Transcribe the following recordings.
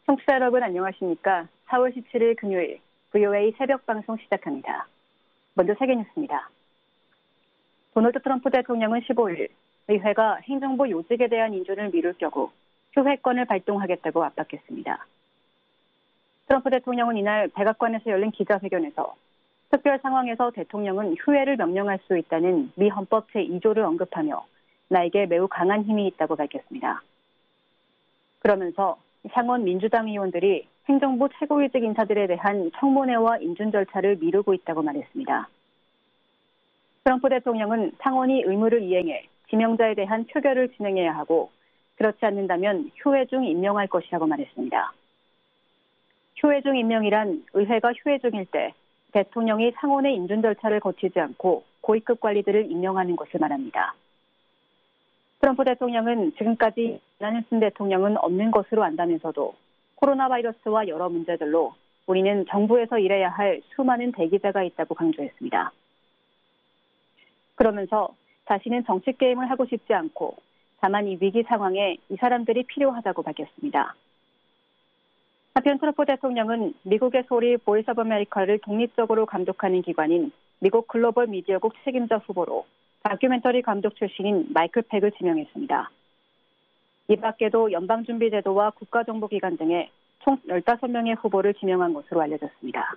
청취자 여러분 안녕하십니까? 4월 17일 금요일 VOA 새벽 방송 시작합니다. 먼저 세계 뉴스입니다. 도널드 트럼프 대통령은 15일 의회가 행정부 요직에 대한 인준을 미룰 경우 휴회권을 발동하겠다고 압박했습니다. 트럼프 대통령은 이날 백악관에서 열린 기자회견에서 특별 상황에서 대통령은 휴회를 명령할 수 있다는 미 헌법 제2조를 언급하며 나에게 매우 강한 힘이 있다고 밝혔습니다. 그러면서 상원 민주당 의원들이 행정부 최고위직 인사들에 대한 청문회와 인준 절차를 미루고 있다고 말했습니다. 트럼프 대통령은 상원이 의무를 이행해 지명자에 대한 표결을 진행해야 하고 그렇지 않는다면 휴회 중 임명할 것이라고 말했습니다. 휴회 중 임명이란 의회가 휴회 중일 때 대통령이 상원의 인준 절차를 거치지 않고 고위급 관리들을 임명하는 것을 말합니다. 트럼프 대통령은 지금까지 윤석열 대통령은 없는 것으로 안다면서도 코로나 바이러스와 여러 문제들로 우리는 정부에서 일해야 할 수많은 대기자가 있다고 강조했습니다. 그러면서 자신은 정치 게임을 하고 싶지 않고 다만 이 위기 상황에 이 사람들이 필요하다고 밝혔습니다. 한편 트럼프 대통령은 미국의 소리 보이스 오브 아메리카를 독립적으로 감독하는 기관인 미국 글로벌 미디어국 책임자 후보로 다큐멘터리 감독 출신인 마이클 팩을 지명했습니다. 이 밖에도 연방준비제도와 국가정보기관 등에 총 15명의 후보를 지명한 것으로 알려졌습니다.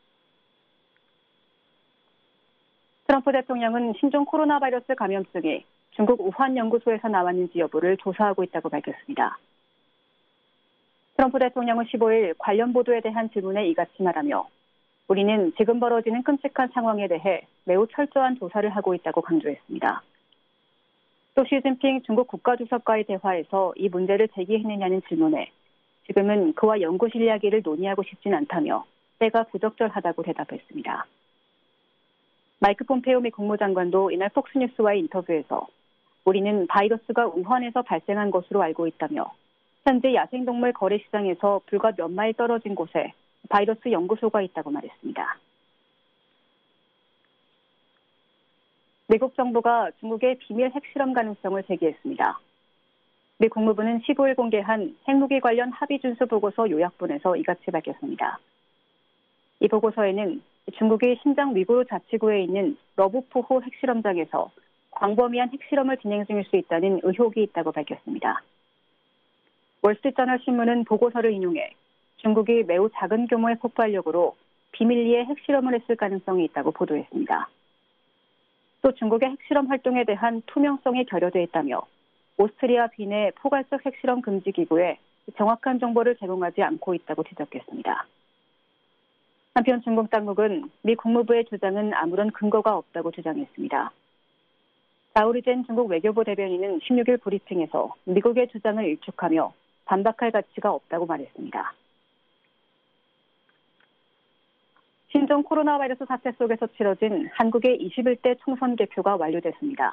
트럼프 대통령은 신종 코로나 바이러스 감염증이 중국 우한 연구소에서 나왔는지 여부를 조사하고 있다고 밝혔습니다. 트럼프 대통령은 15일 관련 보도에 대한 질문에 이같이 말하며 우리는 지금 벌어지는 끔찍한 상황에 대해 매우 철저한 조사를 하고 있다고 강조했습니다. 또 시진핑 중국 국가주석과의 대화에서 이 문제를 제기했느냐는 질문에 지금은 그와 연구실 이야기를 논의하고 싶진 않다며 때가 부적절하다고 대답했습니다. 마이크 폼페이오 미 국무장관도 이날 폭스뉴스와의 인터뷰에서 우리는 바이러스가 우한에서 발생한 것으로 알고 있다며 현재 야생동물 거래시장에서 불과 몇 마일 떨어진 곳에 바이러스 연구소가 있다고 말했습니다. 미국 정부가 중국의 비밀 핵실험 가능성을 제기했습니다. 미 국무부는 15일 공개한 핵무기 관련 합의 준수 보고서 요약본에서 이같이 밝혔습니다. 이 보고서에는 중국이 신장 위구르 자치구에 있는 러브포호 핵실험장에서 광범위한 핵실험을 진행 중일 수 있다는 의혹이 있다고 밝혔습니다. 월스트리트저널 신문은 보고서를 인용해 중국이 매우 작은 규모의 폭발력으로 비밀리에 핵실험을 했을 가능성이 있다고 보도했습니다. 또 중국의 핵실험 활동에 대한 투명성이 결여돼 있다며 오스트리아 빈의 포괄적 핵실험 금지 기구에 정확한 정보를 제공하지 않고 있다고 지적했습니다. 한편 중국 당국은 미 국무부의 주장은 아무런 근거가 없다고 주장했습니다. 자오리젠 중국 외교부 대변인은 16일 브리핑에서 미국의 주장을 일축하며 반박할 가치가 없다고 말했습니다. 신종 코로나 바이러스 사태 속에서 치러진 한국의 21대 총선 개표가 완료됐습니다.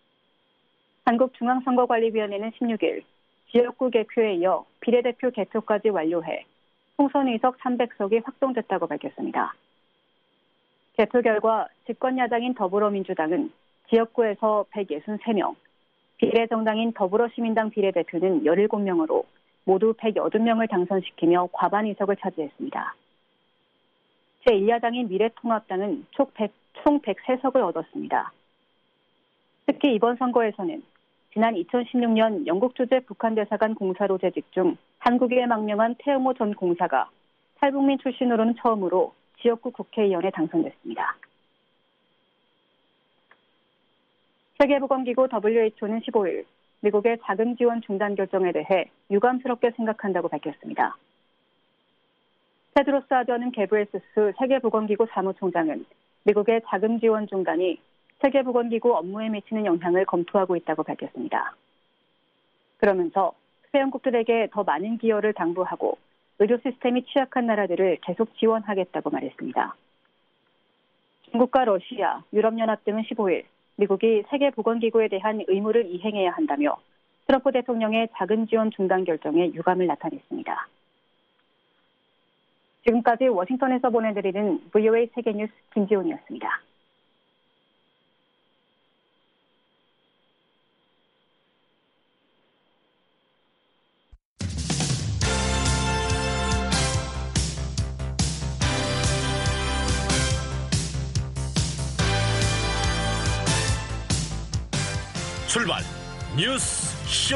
한국중앙선거관리위원회는 16일 지역구 개표에 이어 비례대표 개표까지 완료해 총선 의석 300석이 확정됐다고 밝혔습니다. 개표 결과 집권야당인 더불어민주당은 지역구에서 163명, 비례정당인 더불어시민당 비례대표는 17명으로 모두 180명을 당선시키며 과반 의석을 차지했습니다. 제1야당인 미래통합당은 총 103석을 얻었습니다. 특히 이번 선거에서는 지난 2016년 영국 주재 북한 대사관 공사로 재직 중 한국에 망명한 태영호 전 공사가 탈북민 출신으로는 처음으로 지역구 국회의원에 당선됐습니다. 세계보건기구 WHO는 15일 미국의 자금 지원 중단 결정에 대해 유감스럽게 생각한다고 밝혔습니다. 테드로스 아드하놈 게브리에수스 세계보건기구 사무총장은 미국의 자금 지원 중단이 세계보건기구 업무에 미치는 영향을 검토하고 있다고 밝혔습니다. 그러면서 회원국들에게 더 많은 기여를 당부하고 의료 시스템이 취약한 나라들을 계속 지원하겠다고 말했습니다. 중국과 러시아, 유럽연합 등은 15일 미국이 세계보건기구에 대한 의무를 이행해야 한다며 트럼프 대통령의 자금 지원 중단 결정에 유감을 나타냈습니다. 지금까지 워싱턴에서 보내드리는 VOA 세계뉴스 김지훈이었습니다. 출발 뉴스 쇼.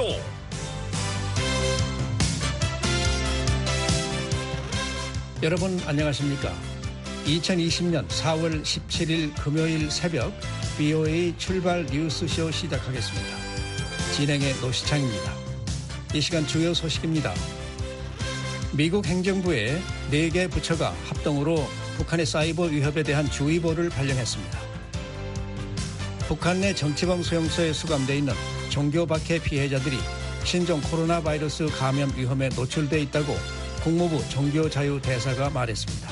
여러분 안녕하십니까? 2020년 4월 17일 금요일 새벽 VOA 출발 뉴스쇼 시작하겠습니다. 진행의 노시창입니다. 이 시간 주요 소식입니다. 미국 행정부의 4개 부처가 합동으로 북한의 사이버 위협에 대한 주의보를 발령했습니다. 북한 내 정치범 수용소에 수감돼 있는 종교 박해 피해자들이 신종 코로나 바이러스 감염 위험에 노출돼 있다고 국무부 종교자유대사가 말했습니다.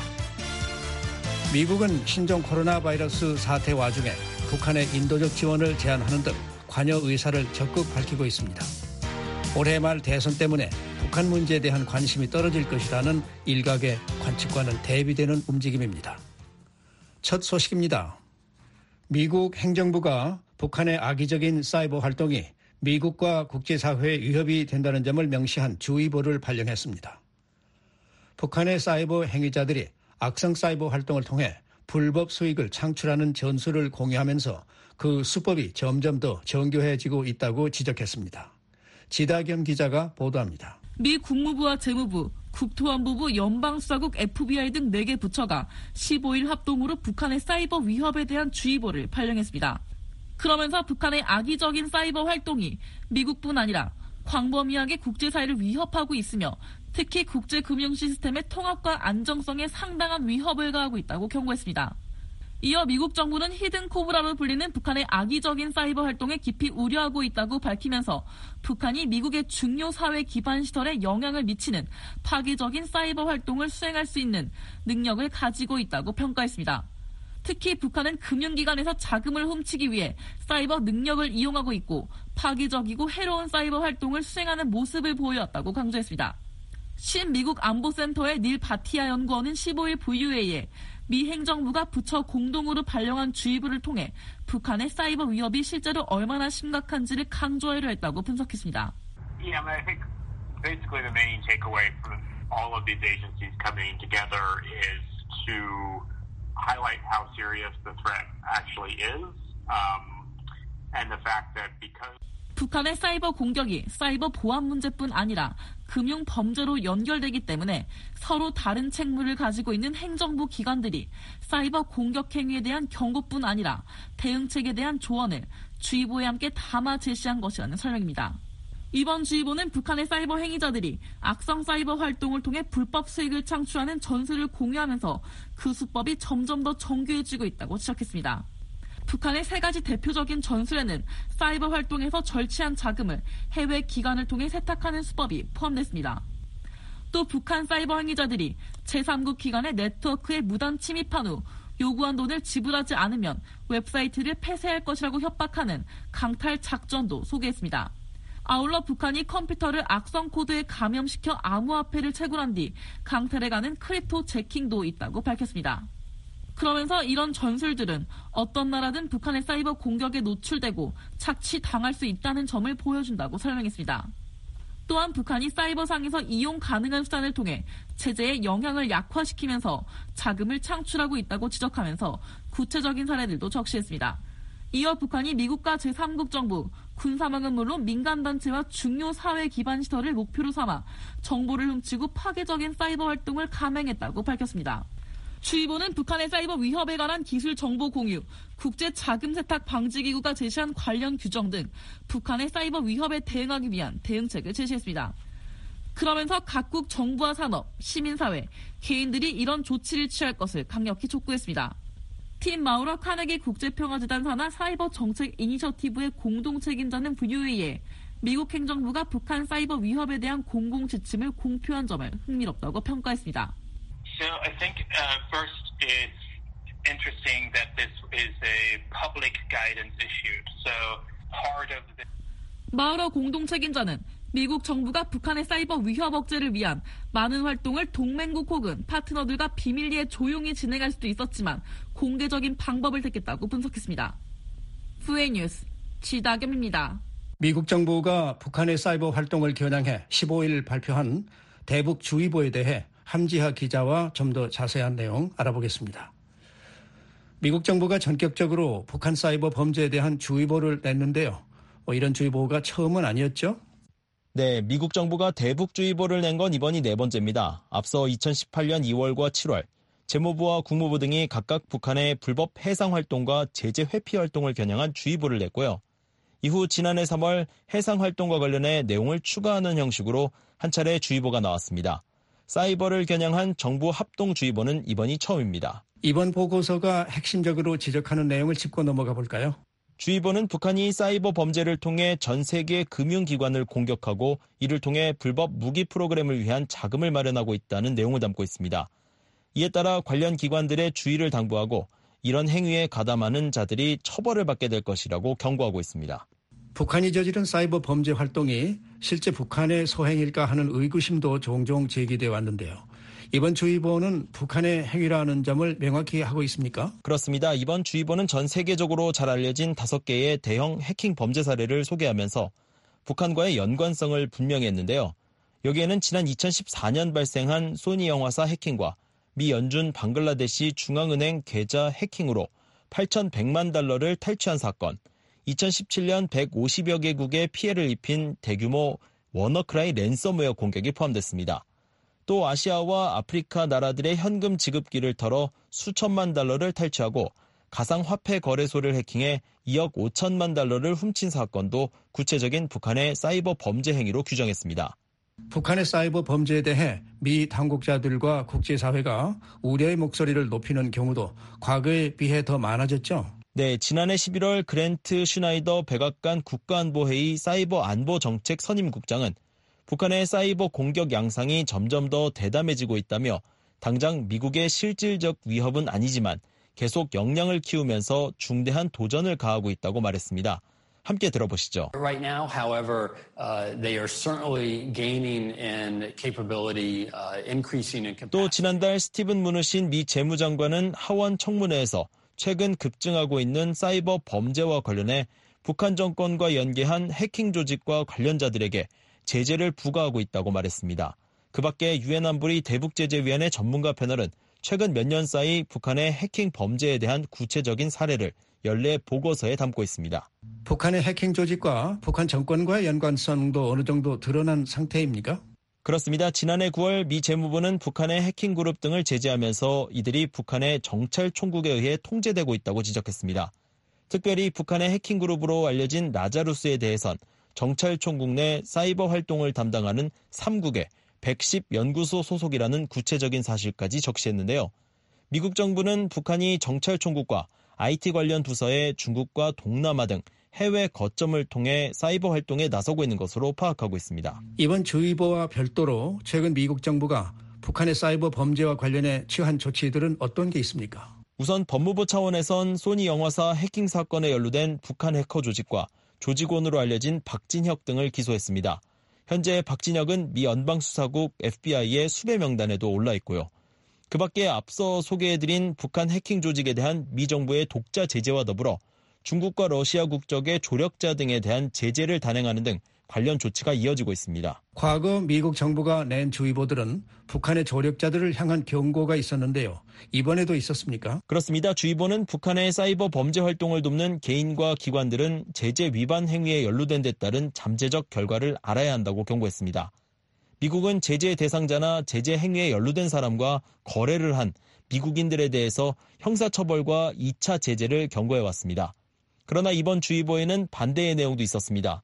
미국은 신종 코로나 바이러스 사태 와중에 북한의 인도적 지원을 제한하는 등 관여 의사를 적극 밝히고 있습니다. 올해 말 대선 때문에 북한 문제에 대한 관심이 떨어질 것이라는 일각의 관측과는 대비되는 움직임입니다. 첫 소식입니다. 미국 행정부가 북한의 악의적인 사이버 활동이 미국과 국제사회에 위협이 된다는 점을 명시한 주의보를 발령했습니다. 북한의 사이버 행위자들이 악성 사이버 활동을 통해 불법 수익을 창출하는 전술을 공유하면서 그 수법이 점점 더 정교해지고 있다고 지적했습니다. 지다겸 기자가 보도합니다. 미 국무부와 재무부, 국토안보부, 연방수사국, FBI 등 4개 부처가 15일 합동으로 북한의 사이버 위협에 대한 주의보를 발령했습니다. 그러면서 북한의 악의적인 사이버 활동이 미국뿐 아니라 광범위하게 국제사회를 위협하고 있으며 특히 국제금융 시스템의 통합과 안정성에 상당한 위협을 가하고 있다고 경고했습니다. 이어 미국 정부는 히든 코브라로 불리는 북한의 악의적인 사이버 활동에 깊이 우려하고 있다고 밝히면서 북한이 미국의 중요 사회 기반 시설에 영향을 미치는 파괴적인 사이버 활동을 수행할 수 있는 능력을 가지고 있다고 평가했습니다. 특히 북한은 금융기관에서 자금을 훔치기 위해 사이버 능력을 이용하고 있고 파괴적이고 해로운 사이버 활동을 수행하는 모습을 보여왔다고 강조했습니다. 신미국 안보센터의 닐 바티아 연구원은 15일 VOA에 미 행정부가 부처 공동으로 발령한 주의보를 통해 북한의 사이버 위협이 실제로 얼마나 심각한지를 강조하려 했다고 분석했습니다. Yeah, I think basically the main takeaway from all of these agencies coming together is to highlight how serious the threat actually is, and the fact that because 북한의 사이버 공격이 사이버 보안 문제뿐 아니라 금융 범죄로 연결되기 때문에 서로 다른 책무를 가지고 있는 행정부 기관들이 사이버 공격 행위에 대한 경고뿐 아니라 대응책에 대한 조언을 주의보에 함께 담아 제시한 것이라는 설명입니다. 이번 주의보는 북한의 사이버 행위자들이 악성 사이버 활동을 통해 불법 수익을 창출하는 전술을 공유하면서 그 수법이 점점 더 정교해지고 있다고 지적했습니다. 북한의 3가지 대표적인 전술에는 사이버 활동에서 절취한 자금을 해외 기관을 통해 세탁하는 수법이 포함됐습니다. 또 북한 사이버 행위자들이 제3국 기관의 네트워크에 무단 침입한 후 요구한 돈을 지불하지 않으면 웹사이트를 폐쇄할 것이라고 협박하는 강탈 작전도 소개했습니다. 아울러 북한이 컴퓨터를 악성 코드에 감염시켜 암호화폐를 채굴한 뒤 강탈해가는 크립토 재킹도 있다고 밝혔습니다. 그러면서 이런 전술들은 어떤 나라든 북한의 사이버 공격에 노출되고 착취당할 수 있다는 점을 보여준다고 설명했습니다. 또한 북한이 사이버상에서 이용 가능한 수단을 통해 체제의 영향을 약화시키면서 자금을 창출하고 있다고 지적하면서 구체적인 사례들도 적시했습니다. 이어 북한이 미국과 제3국 정부, 군사망은 물론 민간단체와 중요 사회 기반 시설을 목표로 삼아 정보를 훔치고 파괴적인 사이버 활동을 감행했다고 밝혔습니다. 주의보는 북한의 사이버 위협에 관한 기술 정보 공유, 국제 자금 세탁 방지 기구가 제시한 관련 규정 등 북한의 사이버 위협에 대응하기 위한 대응책을 제시했습니다. 그러면서 각국 정부와 산업, 시민사회, 개인들이 이런 조치를 취할 것을 강력히 촉구했습니다. 팀 마우러 카네기 국제평화재단 산하 사이버 정책 이니셔티브의 공동 책임자는 VOA에 미국 행정부가 북한 사이버 위협에 대한 공공 지침을 공표한 점을 흥미롭다고 평가했습니다. So I think first it's interesting that this is a public guidance issue. So part of the 마우러 공동 책임자는 미국 정부가 북한의 사이버 위협 억제를 위한 많은 활동을 동맹국 혹은 파트너들과 비밀리에 조용히 진행할 수도 있었지만 공개적인 방법을 택했다고 분석했습니다. VOA 뉴스 지다겸입니다. 미국 정부가 북한의 사이버 활동을 겨냥해 15일 발표한 대북주의보에 대해 함지하 기자와 좀 더 자세한 내용 알아보겠습니다. 미국 정부가 전격적으로 북한 사이버 범죄에 대한 주의보를 냈는데요. 이런 주의보가 처음은 아니었죠? 네, 미국 정부가 대북주의보를 낸 건 이번이 네 번째입니다. 앞서 2018년 2월과 7월, 재무부와 국무부 등이 각각 북한의 불법 해상활동과 제재 회피 활동을 겨냥한 주의보를 냈고요. 이후 지난해 3월 해상활동과 관련해 내용을 추가하는 형식으로 한 차례 주의보가 나왔습니다. 사이버를 겨냥한 정부 합동주의보는 이번이 처음입니다. 이번 보고서가 핵심적으로 지적하는 내용을 짚고 넘어가 볼까요? 주의보는 북한이 사이버 범죄를 통해 전 세계 금융기관을 공격하고 이를 통해 불법 무기 프로그램을 위한 자금을 마련하고 있다는 내용을 담고 있습니다. 이에 따라 관련 기관들의 주의를 당부하고 이런 행위에 가담하는 자들이 처벌을 받게 될 것이라고 경고하고 있습니다. 북한이 저지른 사이버 범죄 활동이 실제 북한의 소행일까 하는 의구심도 종종 제기돼 왔는데요. 이번 주의보는 북한의 행위라는 점을 명확히 하고 있습니까? 그렇습니다. 이번 주의보는 전 세계적으로 잘 알려진 5개의 대형 해킹 범죄 사례를 소개하면서 북한과의 연관성을 분명히 했는데요. 여기에는 지난 2014년 발생한 소니 영화사 해킹과 미 연준 방글라데시 중앙은행 계좌 해킹으로 8,100만 달러를 탈취한 사건, 2017년 150여 개국에 피해를 입힌 대규모 워너크라이 랜섬웨어 공격이 포함됐습니다. 또 아시아와 아프리카 나라들의 현금 지급기를 털어 수천만 달러를 탈취하고 가상화폐 거래소를 해킹해 2억 5천만 달러를 훔친 사건도 구체적인 북한의 사이버 범죄 행위로 규정했습니다. 북한의 사이버 범죄에 대해 미 당국자들과 국제사회가 우려의 목소리를 높이는 경우도 과거에 비해 더 많아졌죠? 네, 지난해 11월 그랜트 슈나이더 백악관 국가안보회의 사이버 안보 정책 선임국장은 북한의 사이버 공격 양상이 점점 더 대담해지고 있다며 당장 미국의 실질적 위협은 아니지만 계속 역량을 키우면서 중대한 도전을 가하고 있다고 말했습니다. 함께 들어보시죠. Right now, however, they are certainly gaining in capability, increasing in capacity. 또 지난달 스티븐 무누신 미 재무장관은 하원 청문회에서 최근 급증하고 있는 사이버 범죄와 관련해 북한 정권과 연계한 해킹 조직과 관련자들에게 제재를 부과하고 있다고 말했습니다. 그 밖에 유엔 안보리 대북제재위원회 전문가 패널은 최근 몇 년 사이 북한의 해킹 범죄에 대한 구체적인 사례를 연례 보고서에 담고 있습니다. 북한의 해킹 조직과 북한 정권과의 연관성도 어느 정도 드러난 상태입니까? 그렇습니다. 지난해 9월 미 재무부는 북한의 해킹 그룹 등을 제재하면서 이들이 북한의 정찰 총국에 의해 통제되고 있다고 지적했습니다. 특별히 북한의 해킹 그룹으로 알려진 라자루스에 대해선 정찰 총국 내 사이버 활동을 담당하는 3국의 110 연구소 소속이라는 구체적인 사실까지 적시했는데요. 미국 정부는 북한이 정찰 총국과 IT 관련 부서에 중국과 동남아 등 해외 거점을 통해 사이버 활동에 나서고 있는 것으로 파악하고 있습니다. 이번 주의보와 별도로 최근 미국 정부가 북한의 사이버 범죄와 관련해 취한 조치들은 어떤 게 있습니까? 우선 법무부 차원에선 소니 영화사 해킹 사건에 연루된 북한 해커 조직과 조직원으로 알려진 박진혁 등을 기소했습니다. 현재 박진혁은 미 연방수사국 FBI의 수배 명단에도 올라 있고요. 그 밖에 앞서 소개해드린 북한 해킹 조직에 대한 미 정부의 독자 제재와 더불어 중국과 러시아 국적의 조력자 등에 대한 제재를 단행하는 등 관련 조치가 이어지고 있습니다. 과거 미국 정부가 낸 주의보들은 북한의 조력자들을 향한 경고가 있었는데요. 이번에도 있었습니까? 그렇습니다. 주의보는 북한의 사이버 범죄 활동을 돕는 개인과 기관들은 제재 위반 행위에 연루된 데 따른 잠재적 결과를 알아야 한다고 경고했습니다. 미국은 제재 대상자나 제재 행위에 연루된 사람과 거래를 한 미국인들에 대해서 형사처벌과 2차 제재를 경고해왔습니다. 그러나 이번 주의보에는 반대의 내용도 있었습니다.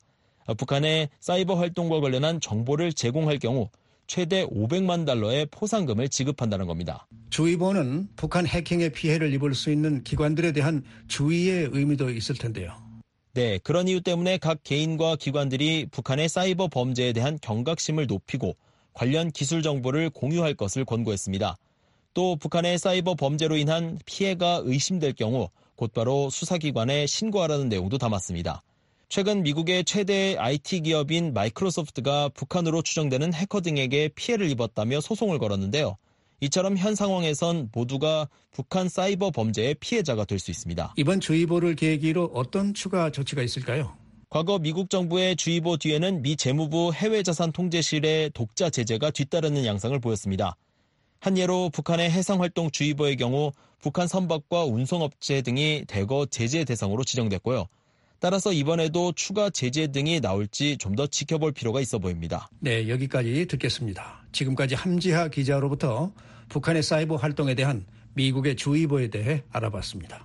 북한의 사이버 활동과 관련한 정보를 제공할 경우 최대 500만 달러의 포상금을 지급한다는 겁니다. 주의보는 북한 해킹의 피해를 입을 수 있는 기관들에 대한 주의의 의미도 있을 텐데요. 네, 그런 이유 때문에 각 개인과 기관들이 북한의 사이버 범죄에 대한 경각심을 높이고 관련 기술 정보를 공유할 것을 권고했습니다. 또 북한의 사이버 범죄로 인한 피해가 의심될 경우 곧바로 수사기관에 신고하라는 내용도 담았습니다. 최근 미국의 최대 IT 기업인 마이크로소프트가 북한으로 추정되는 해커 등에게 피해를 입었다며 소송을 걸었는데요. 이처럼 현 상황에선 모두가 북한 사이버 범죄의 피해자가 될 수 있습니다. 이번 주의보를 계기로 어떤 추가 조치가 있을까요? 과거 미국 정부의 주의보 뒤에는 미 재무부 해외자산통제실의 독자 제재가 뒤따르는 양상을 보였습니다. 한 예로 북한의 해상활동 주의보의 경우 북한 선박과 운송업체 등이 대거 제재 대상으로 지정됐고요. 따라서 이번에도 추가 제재 등이 나올지 좀 더 지켜볼 필요가 있어 보입니다. 네, 여기까지 듣겠습니다. 지금까지 함지하 기자로부터 북한의 사이버 활동에 대한 미국의 주의보에 대해 알아봤습니다.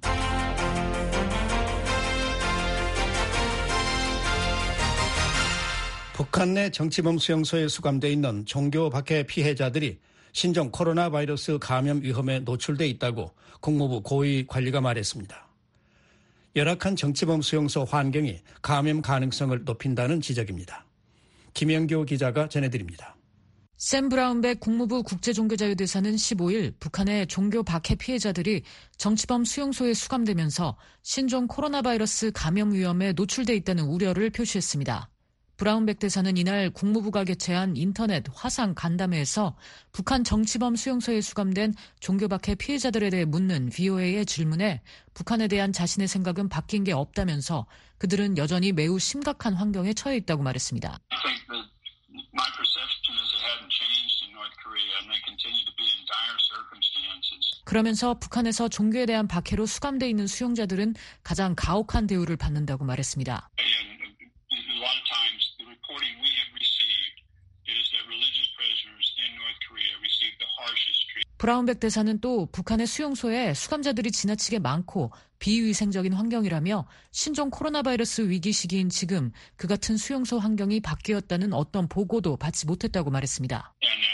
북한 내 정치범 수용소에 수감돼 있는 종교 박해 피해자들이 신종 코로나 바이러스 감염 위험에 노출돼 있다고 국무부 고위 관리가 말했습니다. 열악한 정치범 수용소 환경이 감염 가능성을 높인다는 지적입니다. 김영교 기자가 전해드립니다. 샘 브라운백 국무부 국제종교자유대사는 15일 북한의 종교 박해 피해자들이 정치범 수용소에 수감되면서 신종 코로나 바이러스 감염 위험에 노출돼 있다는 우려를 표시했습니다. 브라운백 대사는 이날 국무부가 개최한 인터넷 화상 간담회에서 북한 정치범 수용소에 수감된 종교박해 피해자들에 대해 묻는 VOA의 질문에 북한에 대한 자신의 생각은 바뀐 게 없다면서 그들은 여전히 매우 심각한 환경에 처해 있다고 말했습니다. 그러면서 북한에서 종교에 대한 박해로 수감돼 있는 수용자들은 가장 가혹한 대우를 받는다고 말했습니다. 브라운백 대사는 또 북한의 수용소에 수감자들이 지나치게 많고 비위생적인 환경이라며 신종 코로나 바이러스 위기 시기인 지금 그 같은 수용소 환경이 바뀌었다는 어떤 보고도 받지 못했다고 말했습니다.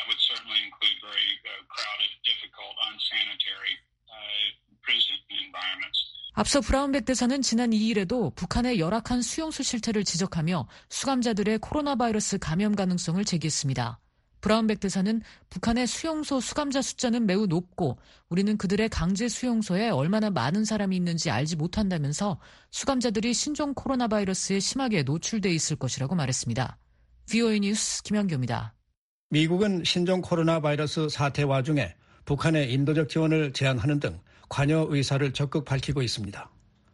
앞서 브라운백 대사는 지난 2일에도 북한의 열악한 수용소 실태를 지적하며 수감자들의 코로나 바이러스 감염 가능성을 제기했습니다. 브라운백 대사는 북한의 수용소 수감자 숫자는 매우 높고 우리는 그들의 강제 수용소에 얼마나 많은 사람이 있는지 알지 못한다면서 수감자들이 신종 코로나 바이러스에 심하게 노출돼 있을 것이라고 말했습니다. VOA 뉴스 김현교입니다. 미국은 신종 코로나 바이러스 사태 와중에 북한의 인도적 지원을 제한하는 등 관여 의사를 적극 밝히고 있습니다.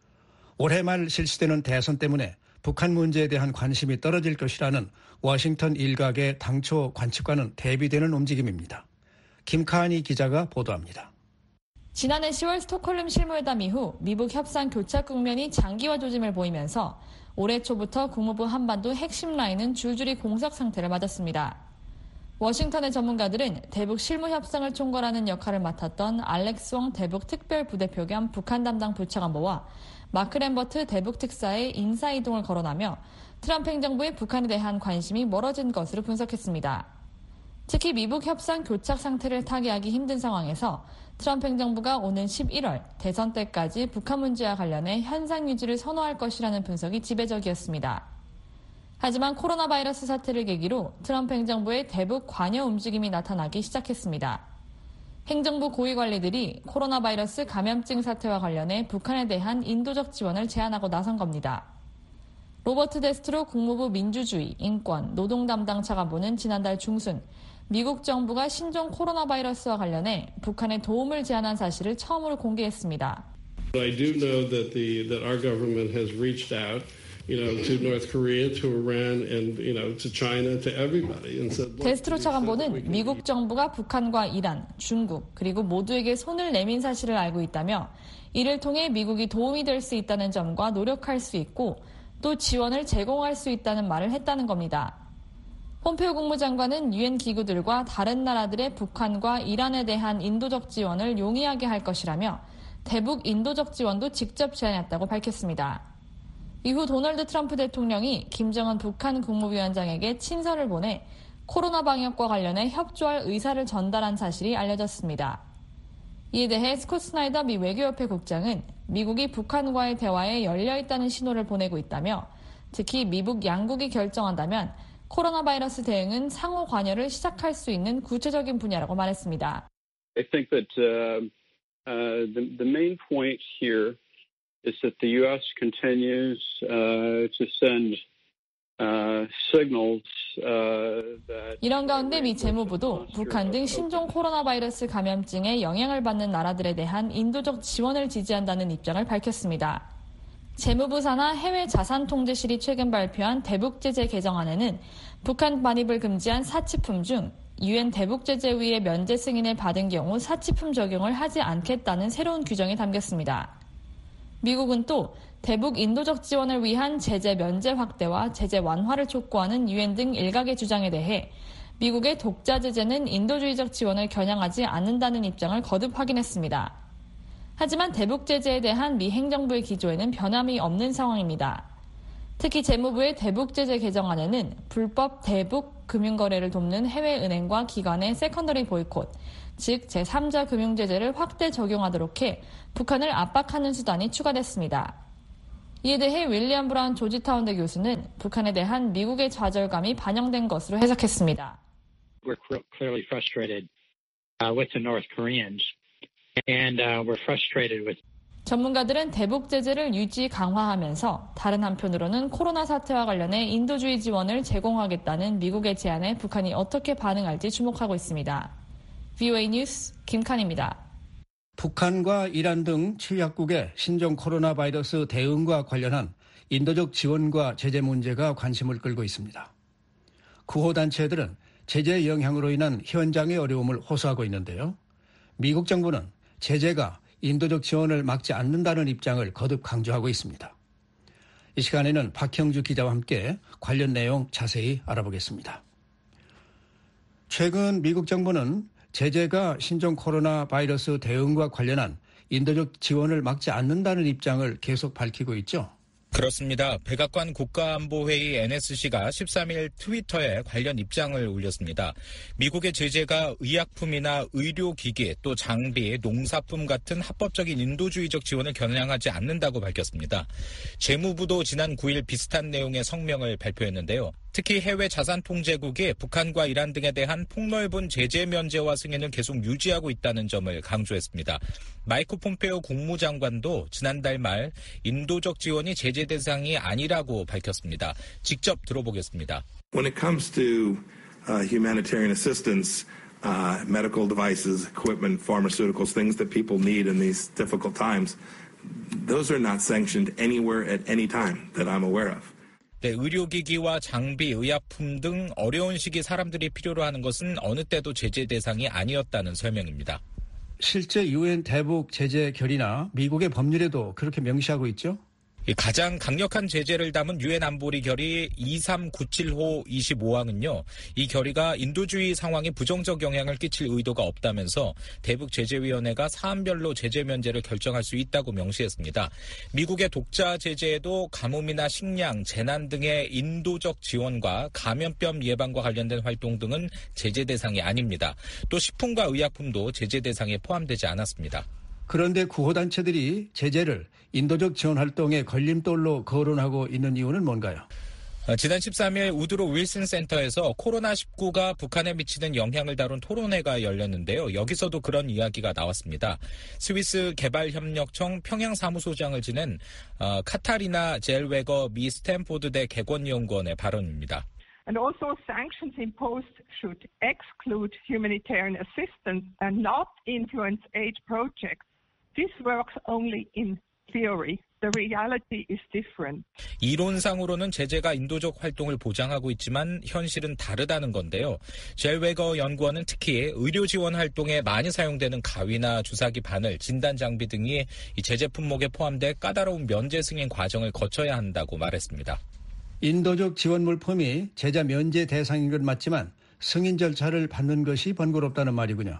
올해 말 실시되는 대선 때문에 북한 문제에 대한 관심이 떨어질 것이라는 워싱턴 일각의 당초 관측과는 대비되는 움직임입니다. 김카하니 기자가 보도합니다. 지난해 10월 스톡홀름 실무회담 이후 미북 협상 교착 국면이 장기화 조짐을 보이면서 올해 초부터 국무부 한반도 핵심 라인은 줄줄이 공석 상태를 맞았습니다. 워싱턴의 전문가들은 대북 실무 협상을 총괄하는 역할을 맡았던 알렉스 웡 대북 특별 부대표 겸 북한 담당 부차관보와 마크 램버트 대북 특사의 인사 이동을 거론하며 트럼프 행정부의 북한에 대한 관심이 멀어진 것으로 분석했습니다. 특히 미북 협상 교착 상태를 타개하기 힘든 상황에서 트럼프 행정부가 오는 11월 대선 때까지 북한 문제와 관련해 현상 유지를 선호할 것이라는 분석이 지배적이었습니다. 하지만 코로나 바이러스 사태를 계기로 트럼프 행정부의 대북 관여 움직임이 나타나기 시작했습니다. 행정부 고위 관리들이 코로나 바이러스 감염증 사태와 관련해 북한에 대한 인도적 지원을 제안하고 나선 겁니다. 로버트 데스트로 국무부 민주주의, 인권, 노동 담당 차관보는 지난달 중순 미국 정부가 신종 코로나 바이러스와 관련해 북한에 도움을 제안한 사실을 처음으로 공개했습니다. I do know that our government has reached out, to North Korea, to Iran, and to China, to everybody. And said, 데스트로 차관보는 미국 정부가 북한과 이란, 중국 그리고 모두에게 손을 내민 사실을 알고 있다며 이를 통해 미국이 도움이 될 수 있다는 점과 노력할 수 있고 또 지원을 제공할 수 있다는 말을 했다는 겁니다. 폼페오 국무장관은 유엔 기구들과 다른 나라들의 북한과 이란에 대한 인도적 지원을 용이하게 할 것이라며 대북 인도적 지원도 직접 제안했다고 밝혔습니다. 이후 도널드 트럼프 대통령이 김정은 북한 국무위원장에게 친서를 보내 코로나 방역과 관련해 협조할 의사를 전달한 사실이 알려졌습니다. 이에 대해 스콧 스나이더 미 외교협회 국장은 미국이 북한과의 대화에 열려있다는 신호를 보내고 있다며 특히 미북 양국이 결정한다면 코로나 바이러스 대응은 상호 관여를 시작할 수 있는 구체적인 분야라고 말했습니다. I think that the main point here is that the U.S. continues to send signals that 이런 가운데 미 재무부도 북한 등 신종 코로나 바이러스 감염증에 영향을 받는 나라들에 대한 인도적 지원을 지지한다는 입장을 밝혔습니다. 재무부 산하 해외 자산통제실이 최근 발표한 대북제재 개정안에는 북한 반입을 금지한 사치품 중 유엔 대북제재위의 면제 승인을 받은 경우 사치품 적용을 하지 않겠다는 새로운 규정이 담겼습니다. 미국은 또 대북 인도적 지원을 위한 제재 면제 확대와 제재 완화를 촉구하는 유엔 등 일각의 주장에 대해 미국의 독자 제재는 인도주의적 지원을 겨냥하지 않는다는 입장을 거듭 확인했습니다. 하지만 대북 제재에 대한 미 행정부의 기조에는 변함이 없는 상황입니다. 특히 재무부의 대북 제재 개정안에는 불법 대북 금융거래를 돕는 해외은행과 기관의 세컨더리 보이콧, 즉 제3자 금융제재를 확대 적용하도록 해 북한을 압박하는 수단이 추가됐습니다. 이에 대해 윌리엄 브라운 조지타운대 교수는 북한에 대한 미국의 좌절감이 반영된 것으로 해석했습니다. We're clearly frustrated with the North Koreans, and we're frustrated with. 전문가들은 대북 제재를 유지 강화하면서 다른 한편으로는 코로나 사태와 관련해 인도주의 지원을 제공하겠다는 미국의 제안에 북한이 어떻게 반응할지 주목하고 있습니다. VOA 뉴스 김칸입니다. 북한과 이란 등 7약국의 신종 코로나 바이러스 대응과 관련한 인도적 지원과 제재 문제가 관심을 끌고 있습니다. 구호단체들은 제재 영향으로 인한 현장의 어려움을 호소하고 있는데요. 미국 정부는 제재가 인도적 지원을 막지 않는다는 입장을 거듭 강조하고 있습니다. 이 시간에는 박형주 기자와 함께 관련 내용 자세히 알아보겠습니다. 최근 미국 정부는 제재가 신종 코로나 바이러스 대응과 관련한 인도적 지원을 막지 않는다는 입장을 계속 밝히고 있죠. 그렇습니다. 백악관 국가안보회의 NSC가 13일 트위터에 관련 입장을 올렸습니다. 미국의 제재가 의약품이나 의료기기, 또 장비, 농사품 같은 합법적인 인도주의적 지원을 겨냥하지 않는다고 밝혔습니다. 재무부도 지난 9일 비슷한 내용의 성명을 발표했는데요. 특히 해외 자산통제국이 북한과 이란 등에 대한 폭넓은 제재 면제와 승인을 계속 유지하고 있다는 점을 강조했습니다. 마이크 폼페오 국무장관도 지난달 말 인도적 지원이 제재 대상이 아니라고 밝혔습니다. 직접 들어보겠습니다. When it comes to humanitarian assistance, medical devices, equipment, pharmaceuticals, things that people need in these difficult times, those are not sanctioned anywhere at any time that I'm aware of. 네, 의료기기와 장비, 의약품 등 어려운 시기 사람들이 필요로 하는 것은 어느 때도 제재 대상이 아니었다는 설명입니다. 실제 유엔 대북 제재 결의나 미국의 법률에도 그렇게 명시하고 있죠? 가장 강력한 제재를 담은 유엔 안보리 결의 23975 25항은요. 이 결의가 인도주의 상황에 부정적 영향을 끼칠 의도가 없다면서 대북제재위원회가 사안별로 제재 면제를 결정할 수 있다고 명시했습니다. 미국의 독자 제재에도 가뭄이나 식량, 재난 등의 인도적 지원과 감염병 예방과 관련된 활동 등은 제재 대상이 아닙니다. 또 식품과 의약품도 제재 대상에 포함되지 않았습니다. 그런데 구호단체들이 제재를 인도적 지원 활동의 걸림돌로 거론하고 있는 이유는 뭔가요? 지난 13일 우드로 윌슨 센터에서 코로나19가 북한에 미치는 영향을 다룬 토론회가 열렸는데요. 여기서도 그런 이야기가 나왔습니다. 스위스 개발협력청 평양사무소장을 지낸 카타리나 젤웨거 미 스탠포드대 객원연구원의 발언입니다. And also sanctions imposed should exclude humanitarian assistance and not influence aid projects. This works only in theory. The reality is different. 이론상으로는 제재가 인도적 활동을 보장하고 있지만 현실은 다르다는 건데요. 젤웨거 연구원은 특히 의료 지원 활동에 많이 사용되는 가위나 주사기 바늘, 진단 장비 등이 이 제재 품목에 포함돼 까다로운 면제 승인 과정을 거쳐야 한다고 말했습니다. 인도적 지원 물품이 제재 면제 대상인 건 맞지만 승인 절차를 받는 것이 번거롭다는 말이군요.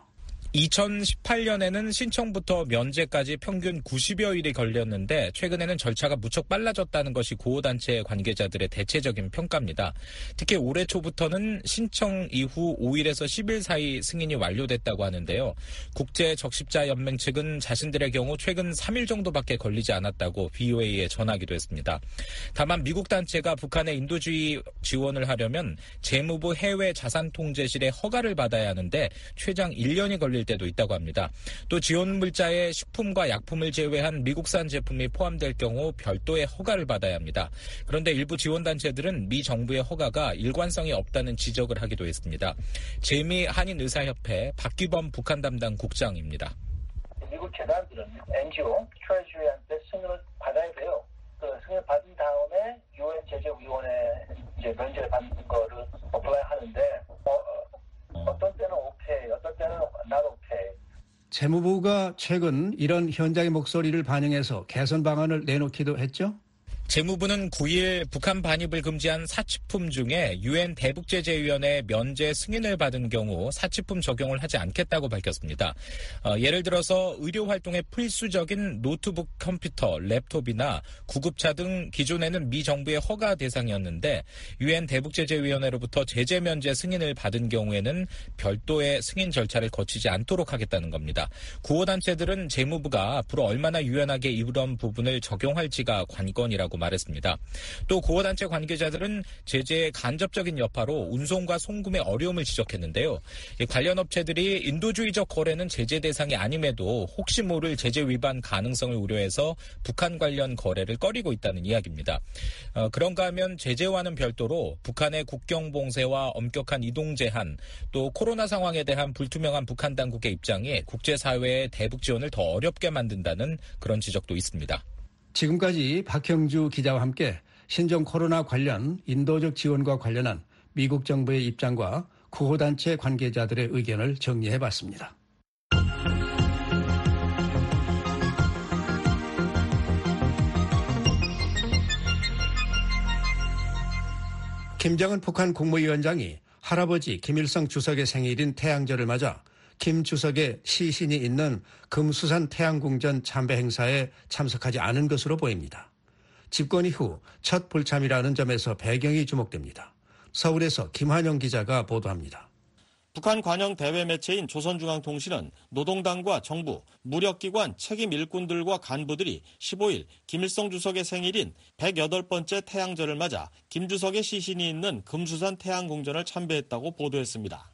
2018년에는 신청부터 면제까지 평균 90여일이 걸렸는데 최근에는 절차가 무척 빨라졌다는 것이 구호단체 관계자들의 대체적인 평가입니다. 특히 올해 초부터는 신청 이후 5일에서 10일 사이 승인이 완료됐다고 하는데요. 국제적십자연맹 측은 자신들의 경우 최근 3일 정도밖에 걸리지 않았다고 VOA에 전하기도 했습니다. 다만 미국 단체가 북한의 인도주의 지원을 하려면 재무부 해외 자산통제실의 허가를 받아야 하는데 최장 1년이 걸릴 때도 있다고 합니다. 또 지원 물자에 식품과 약품을 제외한 미국산 제품이 포함될 경우 별도의 허가를 받아야 합니다. 그런데 일부 지원단체들은 미 정부의 허가가 일관성이 없다는 지적을 하기도 했습니다. 재미 한인의사협회 박기범 북한 담당 국장입니다. 미국 재단들은 NGO, 트레저리한테 승인을 받아야 돼요. 그 승인을 받은 다음에 유엔 제재위원회 이제 면제를 받는 거를 어플라이 하는데 어떤 때는 오케이, 어떤 때는 not 오케이. 재무부가 최근 이런 현장의 목소리를 반영해서 개선 방안을 내놓기도 했죠? 재무부는 9일 북한 반입을 금지한 사치품 중에 유엔 대북제재위원회 면제 승인을 받은 경우 사치품 적용을 하지 않겠다고 밝혔습니다. 예를 들어서 의료활동의 필수적인 노트북 컴퓨터, 랩톱이나 구급차 등 기존에는 미 정부의 허가 대상이었는데 유엔 대북제재위원회로부터 제재 면제 승인을 받은 경우에는 별도의 승인 절차를 거치지 않도록 하겠다는 겁니다. 구호단체들은 재무부가 앞으로 얼마나 유연하게 이런 부분을 적용할지가 관건이라고 말했습니다. 또 구호단체 관계자들은 제재의 간접적인 여파로 운송과 송금의 어려움을 지적했는데요. 관련 업체들이 인도주의적 거래는 제재 대상이 아님에도 혹시 모를 제재 위반 가능성을 우려해서 북한 관련 거래를 꺼리고 있다는 이야기입니다. 그런가 하면 제재와는 별도로 북한의 국경 봉쇄와 엄격한 이동 제한, 또 코로나 상황에 대한 불투명한 북한 당국의 입장이 국제사회의 대북 지원을 더 어렵게 만든다는 그런 지적도 있습니다. 지금까지 박형주 기자와 함께 신종 코로나 관련 인도적 지원과 관련한 미국 정부의 입장과 구호단체 관계자들의 의견을 정리해봤습니다. 김정은 북한 국무위원장이 할아버지 김일성 주석의 생일인 태양절을 맞아 김 주석의 시신이 있는 금수산 태양궁전 참배 행사에 참석하지 않은 것으로 보입니다. 집권 이후 첫 불참이라는 점에서 배경이 주목됩니다. 서울에서 김한영 기자가 보도합니다. 북한 관영 대외 매체인 조선중앙통신은 노동당과 정부, 무력기관 책임 일꾼들과 간부들이 15일 김일성 주석의 생일인 108번째 태양절을 맞아 김 주석의 시신이 있는 금수산 태양궁전을 참배했다고 보도했습니다.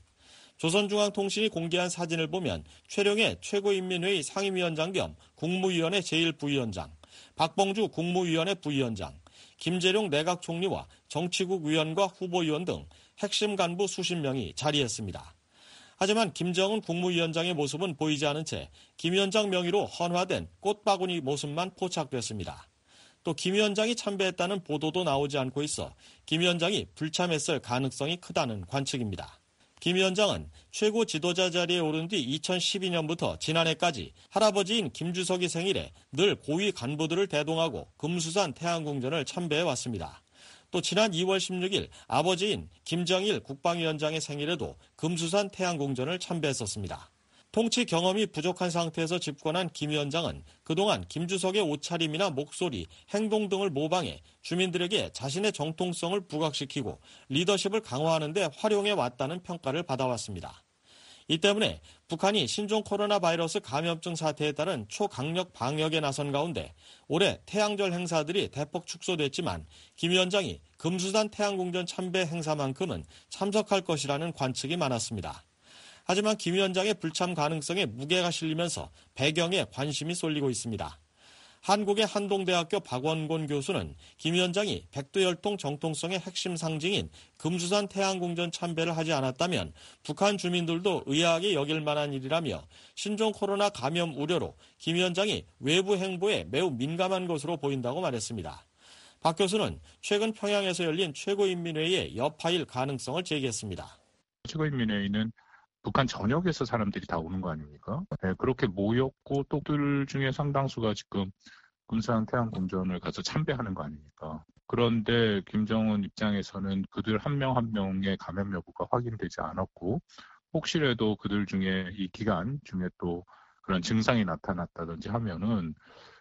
조선중앙통신이 공개한 사진을 보면 최룡해 최고인민회의 상임위원장 겸 국무위원회 제1부위원장, 박봉주 국무위원회 부위원장, 김재룡 내각총리와 정치국 위원과 후보위원 등 핵심 간부 수십 명이 자리했습니다. 하지만 김정은 국무위원장의 모습은 보이지 않은 채 김 위원장 명의로 헌화된 꽃바구니 모습만 포착됐습니다. 또 김 위원장이 참배했다는 보도도 나오지 않고 있어 김 위원장이 불참했을 가능성이 크다는 관측입니다. 김 위원장은 최고 지도자 자리에 오른 뒤 2012년부터 지난해까지 할아버지인 김 주석이 생일에 늘 고위 간부들을 대동하고 금수산 태양궁전을 참배해왔습니다. 또 지난 2월 16일 아버지인 김정일 국방위원장의 생일에도 금수산 태양궁전을 참배했었습니다. 통치 경험이 부족한 상태에서 집권한 김 위원장은 그동안 김 주석의 옷차림이나 목소리, 행동 등을 모방해 주민들에게 자신의 정통성을 부각시키고 리더십을 강화하는 데 활용해 왔다는 평가를 받아왔습니다. 이 때문에 북한이 신종 코로나 바이러스 감염증 사태에 따른 초강력 방역에 나선 가운데 올해 태양절 행사들이 대폭 축소됐지만 김 위원장이 금수산 태양궁전 참배 행사만큼은 참석할 것이라는 관측이 많았습니다. 하지만 김 위원장의 불참 가능성에 무게가 실리면서 배경에 관심이 쏠리고 있습니다. 한국의 한동대학교 박원곤 교수는 김 위원장이 백두혈통 정통성의 핵심 상징인 금수산 태양궁전 참배를 하지 않았다면 북한 주민들도 의아하게 여길 만한 일이라며 신종 코로나 감염 우려로 김 위원장이 외부 행보에 매우 민감한 것으로 보인다고 말했습니다. 박 교수는 최근 평양에서 열린 최고인민회의의 여파일 가능성을 제기했습니다. 최고인민회의는 북한 전역에서 사람들이 다 오는 거 아닙니까? 네, 그렇게 모였고 또 그들 중에 상당수가 지금 금수산 태양궁전을 가서 참배하는 거 아닙니까? 그런데 김정은 입장에서는 그들 한 명 한 명의 감염 여부가 확인되지 않았고 혹시라도 그들 중에 이 기간 중에 또 그런 증상이 나타났다든지 하면은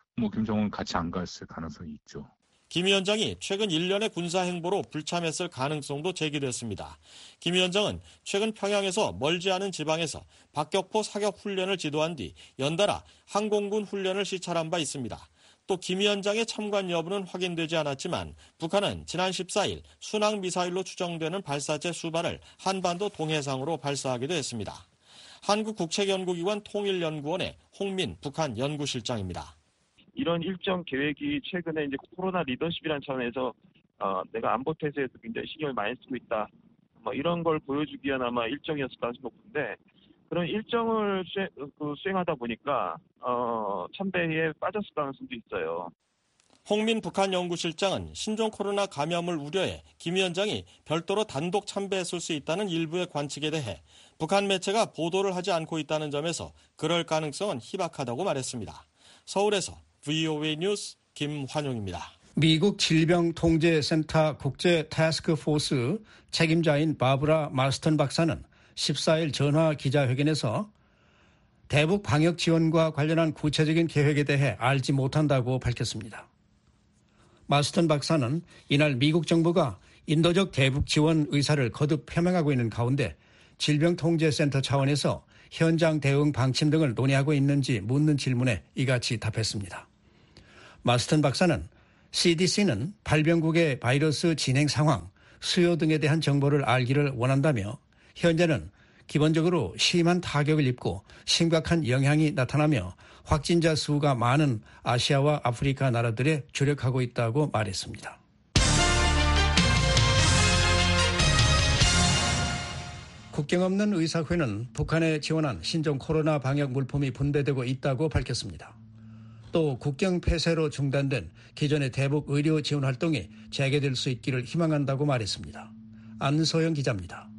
김정은 같이 안 갔을 가능성이 있죠. 김 위원장이 최근 1년의 군사 행보로 불참했을 가능성도 제기됐습니다. 김 위원장은 최근 평양에서 멀지 않은 지방에서 박격포 사격 훈련을 지도한 뒤 연달아 항공군 훈련을 시찰한 바 있습니다. 또 김 위원장의 참관 여부는 확인되지 않았지만 북한은 지난 14일 순항미사일로 추정되는 발사체 수발을 한반도 동해상으로 발사하기도 했습니다. 한국국책연구기관 통일연구원의 홍민 북한 연구실장입니다. 이런 일정 계획이 최근에 이제 코로나 리더십이라는 차원에서 내가 안보 태세에도 굉장히 신경을 많이 쓰고 있다. 이런 걸 보여주기 위한 아마 일정이었을 가능성이 높은데 그런 일정을 수행하다 보니까 참배에 빠졌을 가능성도 있어요. 홍민 북한 연구실장은 신종 코로나 감염을 우려해 김 위원장이 별도로 단독 참배했을 수 있다는 일부의 관측에 대해 북한 매체가 보도를 하지 않고 있다는 점에서 그럴 가능성은 희박하다고 말했습니다. 서울에서 VOA 뉴스 김환용입니다. 미국 질병통제센터 국제 태스크포스 책임자인 바브라 마스턴 박사는 14일 전화 기자회견에서 대북 방역 지원과 관련한 구체적인 계획에 대해 알지 못한다고 밝혔습니다. 마스턴 박사는 이날 미국 정부가 인도적 대북 지원 의사를 거듭 표명하고 있는 가운데 질병통제센터 차원에서 현장 대응 방침 등을 논의하고 있는지 묻는 질문에 이같이 답했습니다. 마스턴 박사는 CDC는 발병국의 바이러스 진행 상황, 수요 등에 대한 정보를 알기를 원한다며 현재는 기본적으로 심한 타격을 입고 심각한 영향이 나타나며 확진자 수가 많은 아시아와 아프리카 나라들에 주력하고 있다고 말했습니다. 국경 없는 의사회는 북한에 지원한 신종 코로나 방역 물품이 분배되고 있다고 밝혔습니다. 또 국경 폐쇄로 중단된 기존의 대북 의료 지원 활동이 재개될 수 있기를 희망한다고 말했습니다. 안소영 기자입니다.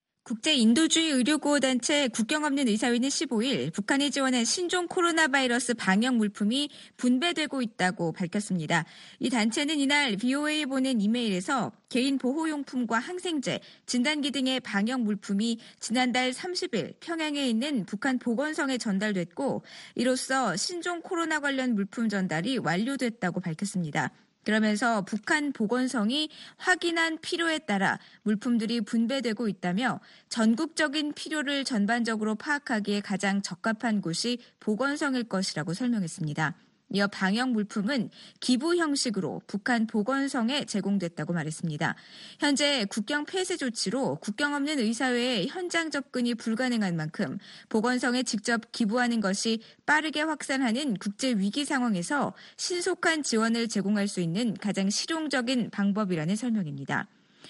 국제인도주의 의료구호단체 국경 없는 의사회는 15일 북한이 지원한 신종 코로나 바이러스 방역 물품이 분배되고 있다고 밝혔습니다. 이 단체는 이날 VOA에 보낸 이메일에서 개인 보호용품과 항생제, 진단기 등의 방역 물품이 지난달 30일 평양에 있는 북한 보건성에 전달됐고 이로써 신종 코로나 관련 물품 전달이 완료됐다고 밝혔습니다. 그러면서 북한 보건성이 확인한 필요에 따라 물품들이 분배되고 있다며 전국적인 필요를 전반적으로 파악하기에 가장 적합한 곳이 보건성일 것이라고 설명했습니다. 이어 방역 물품은 기부 형식으로 북한 보건성에 제공됐다고 말했습니다. 현재 국경 폐쇄 조치로 국경 없는 의사회에 현장 접근이 불가능한 만큼 보건성에 직접 기부하는 것이 빠르게 확산하는 국제 위기 상황에서 신속한 지원을 제공할 수 있는 가장 실용적인 방법이라는 설명입니다.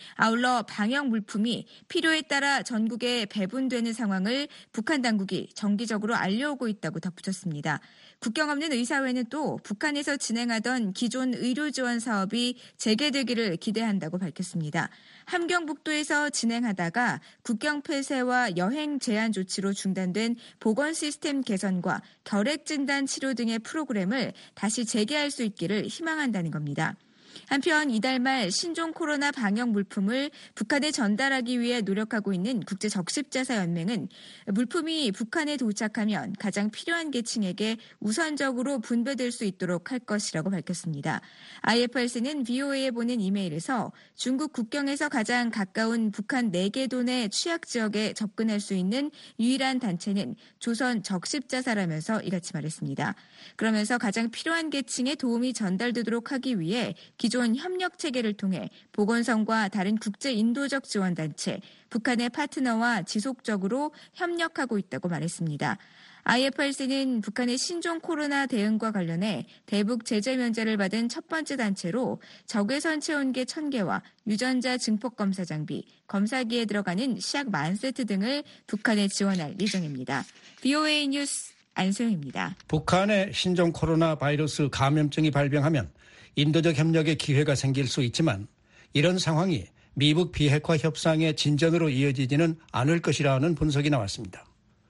아울러 방역 물품이 필요에 따라 전국에 배분되는 상황을 북한 당국이 정기적으로 알려오고 있다고 덧붙였습니다. 국경 없는 의사회는 또 북한에서 진행하던 기존 의료 지원 사업이 재개되기를 기대한다고 밝혔습니다. 함경북도에서 진행하다가 국경 폐쇄와 여행 제한 조치로 중단된 보건 시스템 개선과 결핵 진단 치료 등의 프로그램을 다시 재개할 수 있기를 희망한다는 겁니다. 한편 이달 말 신종 코로나 방역 물품을 북한에 전달하기 위해 노력하고 있는 국제적십자사연맹은 물품이 북한에 도착하면 가장 필요한 계층에게 우선적으로 분배될 수 있도록 할 것이라고 밝혔습니다. IFRC는 VOA에 보낸 이메일에서 중국 국경에서 가장 가까운 북한 4개 도내 취약 지역에 접근할 수 있는 유일한 단체는 조선 적십자사라면서 이같이 말했습니다. 그러면서 가장 필요한 계층에 도움이 전달되도록 하기 위해 기존 협력 체계를 통해 보건성과 다른 국제 인도적 지원단체, 북한의 파트너와 지속적으로 협력하고 있다고 말했습니다. IFRC는 북한의 신종 코로나 대응과 관련해 대북 제재 면제를 받은 첫 번째 단체로 적외선 체온계 1000개와 유전자 증폭 검사 장비, 검사기에 들어가는 시약 10,000세트 등을 북한에 지원할 예정입니다. VOA 뉴스 안소영입니다. 북한의 신종 코로나 바이러스 감염증이 발병하면 인도적 협력의 기회가 생길 수 있지만 이런 상황이 미북 비핵화 협상의 진전으로 이어지지는 않을 것이라는 분석이 나왔습니다.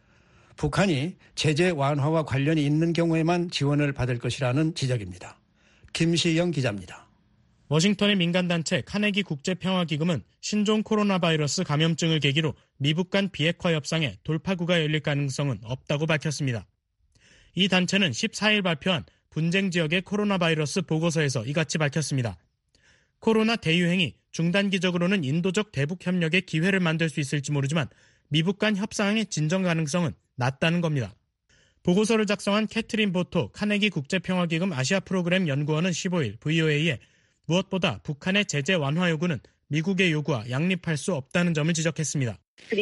북한이 제재 완화와 관련이 있는 경우에만 지원을 받을 것이라는 지적입니다. 김시영 기자입니다. 워싱턴의 민간단체 카네기 국제평화기금은 신종 코로나 바이러스 감염증을 계기로 미북 간 비핵화 협상에 돌파구가 열릴 가능성은 없다고 밝혔습니다. 이 단체는 14일 발표한 분쟁 지역의 코로나 바이러스 보고서에서 이같이 밝혔습니다. 코로나 대유행이 중단기적으로는 인도적 대북 협력의 기회를 만들 수 있을지 모르지만 미북 간 협상의 진전 가능성은 낮다는 겁니다. 보고서를 작성한 캐트린 보토 카네기 국제평화기금 아시아 프로그램 연구원은 15일 VOA에 무엇보다 북한의 제재 완화 요구는 미국의 요구와 양립할 수 없다는 점을 지적했습니다.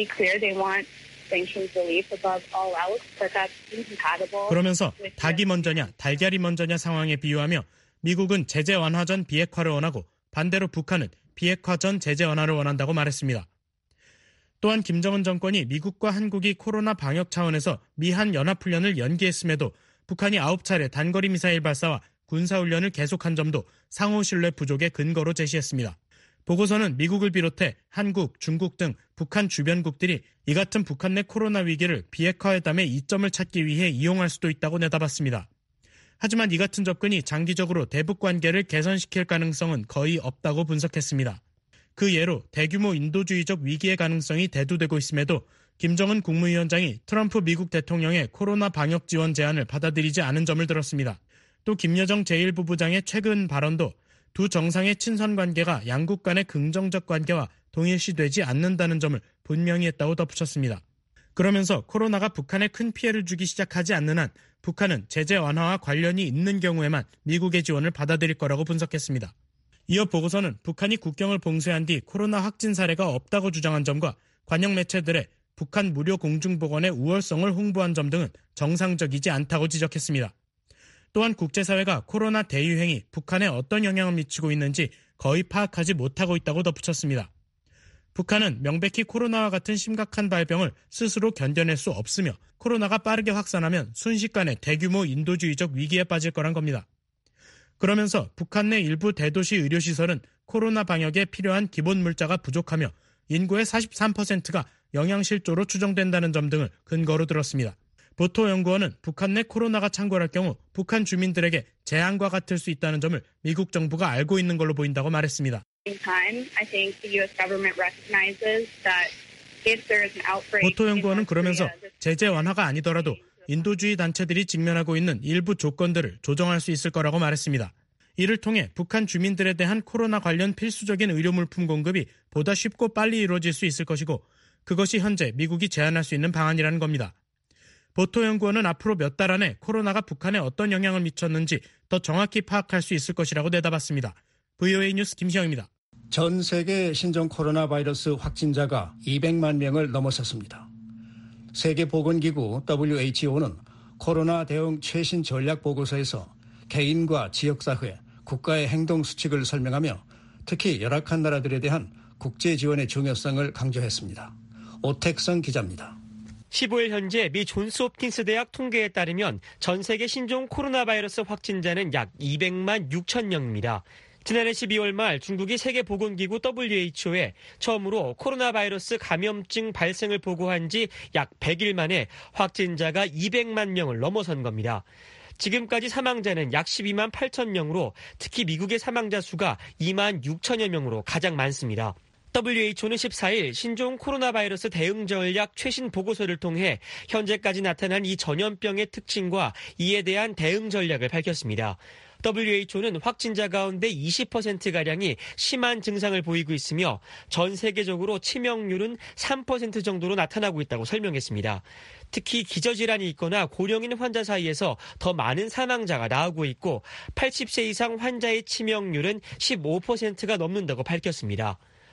그러면서 닭이 먼저냐 달걀이 먼저냐 상황에 비유하며 미국은 제재 완화 전 비핵화를 원하고 반대로 북한은 비핵화 전 제재 완화를 원한다고 말했습니다. 또한 김정은 정권이 미국과 한국이 코로나 방역 차원에서 미한 연합훈련을 연기했음에도 북한이 9차례 단거리 미사일 발사와 군사훈련을 계속한 점도 상호 신뢰 부족의 근거로 제시했습니다. 보고서는 미국을 비롯해 한국, 중국 등 북한 주변국들이 이 같은 북한 내 코로나 위기를 비핵화회담의 이점을 찾기 위해 이용할 수도 있다고 내다봤습니다. 하지만 이 같은 접근이 장기적으로 대북 관계를 개선시킬 가능성은 거의 없다고 분석했습니다. 그 예로 대규모 인도주의적 위기의 가능성이 대두되고 있음에도 김정은 국무위원장이 트럼프 미국 대통령의 코로나 방역 지원 제안을 받아들이지 않은 점을 들었습니다. 또 김여정 제1부부장의 최근 발언도 두 정상의 친선 관계가 양국 간의 긍정적 관계와 동일시되지 않는다는 점을 분명히 했다고 덧붙였습니다. 그러면서 코로나가 북한에 큰 피해를 주기 시작하지 않는 한 북한은 제재 완화와 관련이 있는 경우에만 미국의 지원을 받아들일 거라고 분석했습니다. 이어 보고서는 북한이 국경을 봉쇄한 뒤 코로나 확진 사례가 없다고 주장한 점과 관영 매체들의 북한 무료 공중보건의 우월성을 홍보한 점 등은 정상적이지 않다고 지적했습니다. 또한 국제사회가 코로나 대유행이 북한에 어떤 영향을 미치고 있는지 거의 파악하지 못하고 있다고 덧붙였습니다. 북한은 명백히 코로나와 같은 심각한 발병을 스스로 견뎌낼 수 없으며 코로나가 빠르게 확산하면 순식간에 대규모 인도주의적 위기에 빠질 거란 겁니다. 그러면서 북한 내 일부 대도시 의료시설은 코로나 방역에 필요한 기본 물자가 부족하며 인구의 43%가 영양실조로 추정된다는 점 등을 근거로 들었습니다. 보토 연구원은 북한 내 코로나가 창궐할 경우 북한 주민들에게 재앙과 같을 수 있다는 점을 미국 정부가 알고 있는 걸로 보인다고 말했습니다. 보토 연구원은 그러면서 제재 완화가 아니더라도 인도주의 단체들이 직면하고 있는 일부 조건들을 조정할 수 있을 거라고 말했습니다. 이를 통해 북한 주민들에 대한 코로나 관련 필수적인 의료물품 공급이 보다 쉽고 빨리 이루어질 수 있을 것이고 그것이 현재 미국이 제안할 수 있는 방안이라는 겁니다. 보토 연구원은 앞으로 몇 달 안에 코로나가 북한에 어떤 영향을 미쳤는지 더 정확히 파악할 수 있을 것이라고 내다봤습니다. VOA 뉴스 김시영입니다. 전 세계 신종 코로나 바이러스 확진자가 200만 명을 넘어섰습니다. 세계보건기구 WHO는 코로나 대응 최신 전략 보고서에서 개인과 지역사회, 국가의 행동 수칙을 설명하며 특히 열악한 나라들에 대한 국제 지원의 중요성을 강조했습니다. 오택성 기자입니다. 15일 현재 미 존스홉킨스 대학 통계에 따르면 전 세계 신종 코로나 바이러스 확진자는 약 200만 6천 명입니다. 지난해 12월 말 중국이 세계보건기구 WHO에 처음으로 코로나 바이러스 감염증 발생을 보고한 지 약 100일 만에 확진자가 200만 명을 넘어선 겁니다. 지금까지 사망자는 약 12만 8천 명으로 특히 미국의 사망자 수가 2만 6천여 명으로 가장 많습니다. WHO는 14일 신종 코로나 바이러스 대응 전략 최신 보고서를 통해 현재까지 나타난 이 전염병의 특징과 이에 대한 대응 전략을 밝혔습니다. WHO는 확진자 가운데 20%가량이 심한 증상을 보이고 있으며 전 세계적으로 치명률은 3% 정도로 나타나고 있다고 설명했습니다. 특히 기저질환이 있거나 고령인 환자 사이에서 더 많은 사망자가 나오고 있고 80세 이상 환자의 치명률은 15%가 넘는다고 밝혔습니다.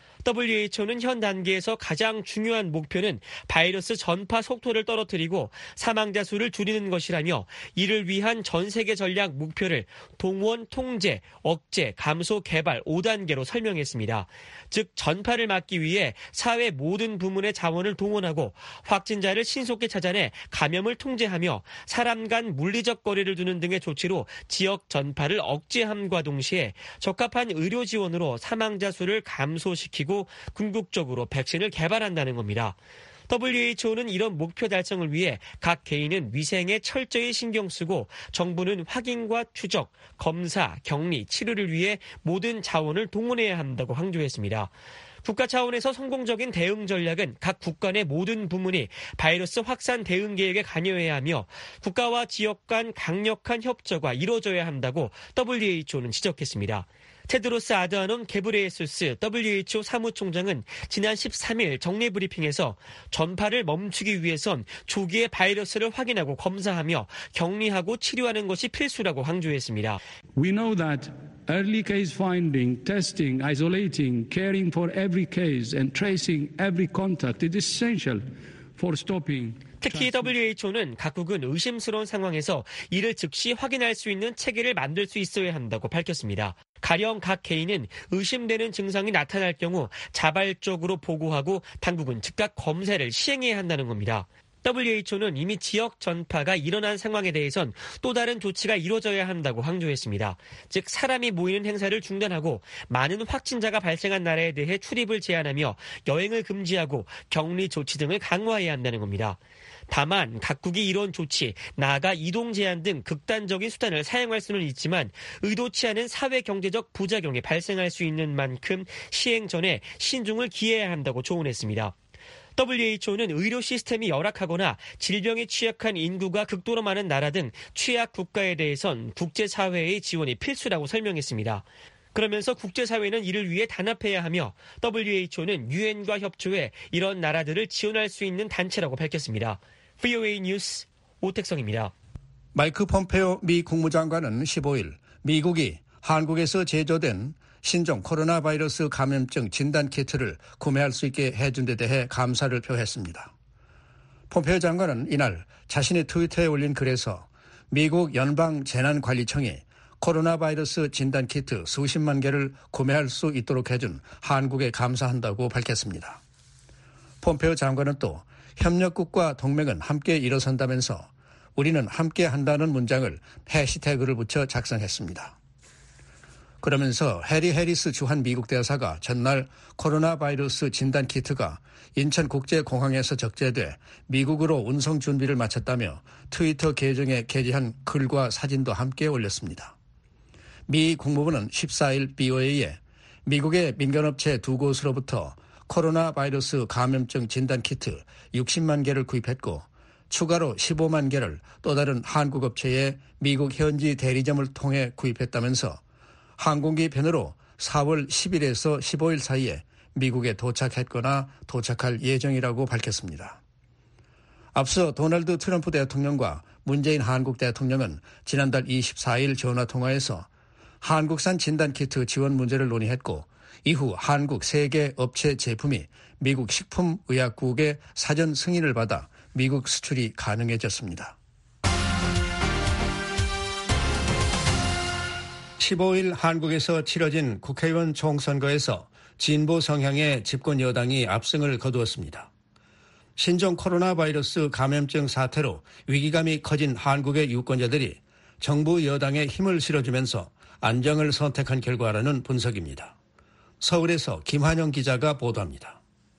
WHO는 현 단계에서 가장 중요한 목표는 바이러스 전파 속도를 떨어뜨리고 사망자 수를 줄이는 것이라며 이를 위한 전 세계 전략 목표를 동원, 통제, 억제, 감소, 개발 5단계로 설명했습니다. 즉 전파를 막기 위해 사회 모든 부문의 자원을 동원하고 확진자를 신속히 찾아내 감염을 통제하며 사람 간 물리적 거리를 두는 등의 조치로 지역 전파를 억제함과 동시에 적합한 의료 지원으로 사망자 수를 감소시키고 궁극적으로 백신을 개발한다는 겁니다. WHO는 이런 목표 달성을 위해 각 개인은 위생에 철저히 신경 쓰고 정부는 확인과 추적, 검사, 격리, 치료를 위해 모든 자원을 동원해야 한다고 강조했습니다. 국가 차원에서 성공적인 대응 전략은 각 국가 내 모든 부문이 바이러스 확산 대응 계획에 관여해야 하며 국가와 지역 간 강력한 협조가 이루어져야 한다고 WHO는 지적했습니다. 테드로스 아드하놈 게브레예수스 WHO 사무총장은 지난 13일 정례 브리핑에서 전파를 멈추기 위해선 조기에 바이러스를 확인하고 검사하며 격리하고 치료하는 것이 필수라고 강조했습니다. We know that early case finding, testing, isolating, caring for every case and tracing every contact is essential for stopping. 특히 WHO는 각국은 의심스러운 상황에서 이를 즉시 확인할 수 있는 체계를 만들 수 있어야 한다고 밝혔습니다. 가령 각 개인은 의심되는 증상이 나타날 경우 자발적으로 보고하고 당국은 즉각 검사를 시행해야 한다는 겁니다. WHO는 이미 지역 전파가 일어난 상황에 대해선 또 다른 조치가 이루어져야 한다고 강조했습니다. 즉 사람이 모이는 행사를 중단하고 많은 확진자가 발생한 나라에 대해 출입을 제한하며 여행을 금지하고 격리 조치 등을 강화해야 한다는 겁니다. 다만 각국이 이런 조치, 나아가 이동 제한 등 극단적인 수단을 사용할 수는 있지만 의도치 않은 사회 경제적 부작용이 발생할 수 있는 만큼 시행 전에 신중을 기해야 한다고 조언했습니다. WHO는 의료 시스템이 열악하거나 질병에 취약한 인구가 극도로 많은 나라 등 취약 국가에 대해선 국제사회의 지원이 필수라고 설명했습니다. 그러면서 국제사회는 이를 위해 단합해야 하며 WHO는 유엔과 협조해 이런 나라들을 지원할 수 있는 단체라고 밝혔습니다. VOA 뉴스 오택성입니다. 마이크 폼페오 미 국무장관은 15일 미국이 한국에서 제조된 신종 코로나 바이러스 감염증 진단 키트를 구매할 수 있게 해준 데 대해 감사를 표했습니다. 폼페오 장관은 이날 자신의 트위터에 올린 글에서 미국 연방재난관리청이 코로나 바이러스 진단 키트 수십만 개를 구매할 수 있도록 해준 한국에 감사한다고 밝혔습니다. 폼페오 장관은 또 협력국과 동맹은 함께 일어선다면서 우리는 함께 한다는 문장을 해시태그를 붙여 작성했습니다. 그러면서 해리 해리스 주한 미국 대사가 전날 코로나 바이러스 진단 키트가 인천국제공항에서 적재돼 미국으로 운송 준비를 마쳤다며 트위터 계정에 게재한 글과 사진도 함께 올렸습니다. 미 국무부는 14일 BOA에 미국의 민간업체 2곳으로부터 코로나 바이러스 감염증 진단 키트 60만 개를 구입했고 추가로 15만 개를 또 다른 한국 업체의 미국 현지 대리점을 통해 구입했다면서 항공기 편으로 4월 10일에서 15일 사이에 미국에 도착했거나 도착할 예정이라고 밝혔습니다. 앞서 도널드 트럼프 대통령과 문재인 한국 대통령은 지난달 24일 전화통화에서 한국산 진단키트 지원 문제를 논의했고 이후 한국 3개 업체 제품이 미국 식품의약국의 사전 승인을 받아 미국 수출이 가능해졌습니다. 15일 한국에서 치러진 국회의원 총선거에서 진보 성향의 집권 여당이 압승을 거두었습니다. 신종 코로나 바이러스 감염증 사태로 위기감이 커진 한국의 유권자들이 정부 여당에 힘을 실어주면서 안정을 선택한 결과라는 분석입니다. 서울에서 김한영 기자가 보도합니다.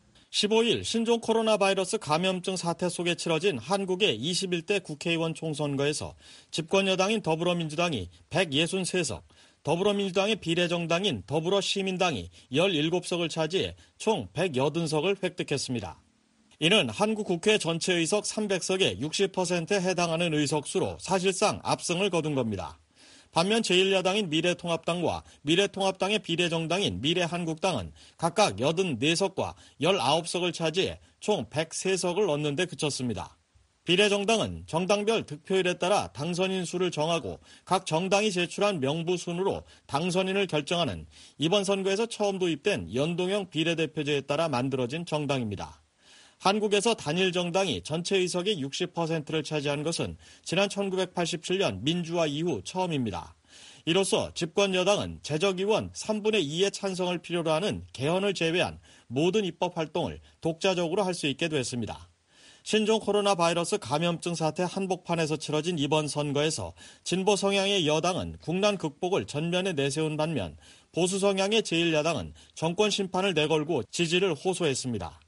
15일 신종 코로나 바이러스 감염증 사태 속에 치러진 한국의 21대 국회의원 총선거에서 집권 여당인 더불어민주당이 163석, 더불어민주당의 비례정당인 더불어시민당이 17석을 차지해 총 180석을 획득했습니다. 이는 한국 국회 전체 의석 300석의 60%에 해당하는 의석수로 사실상 압승을 거둔 겁니다. 반면 제1야당인 미래통합당과 미래통합당의 비례정당인 미래한국당은 각각 84석과 19석을 차지해 총 103석을 얻는 데 그쳤습니다. 비례정당은 정당별 득표율에 따라 당선인 수를 정하고 각 정당이 제출한 명부순으로 당선인을 결정하는 이번 선거에서 처음 도입된 연동형 비례대표제에 따라 만들어진 정당입니다. 한국에서 단일 정당이 전체 의석의 60%를 차지한 것은 지난 1987년 민주화 이후 처음입니다. 이로써 집권 여당은 재적의원 3분의 2의 찬성을 필요로 하는 개헌을 제외한 모든 입법 활동을 독자적으로 할 수 있게 됐습니다. 신종 코로나 바이러스 감염증 사태 한복판에서 치러진 이번 선거에서 진보 성향의 여당은 국난 극복을 전면에 내세운 반면 보수 성향의 제1야당은 정권 심판을 내걸고 지지를 호소했습니다.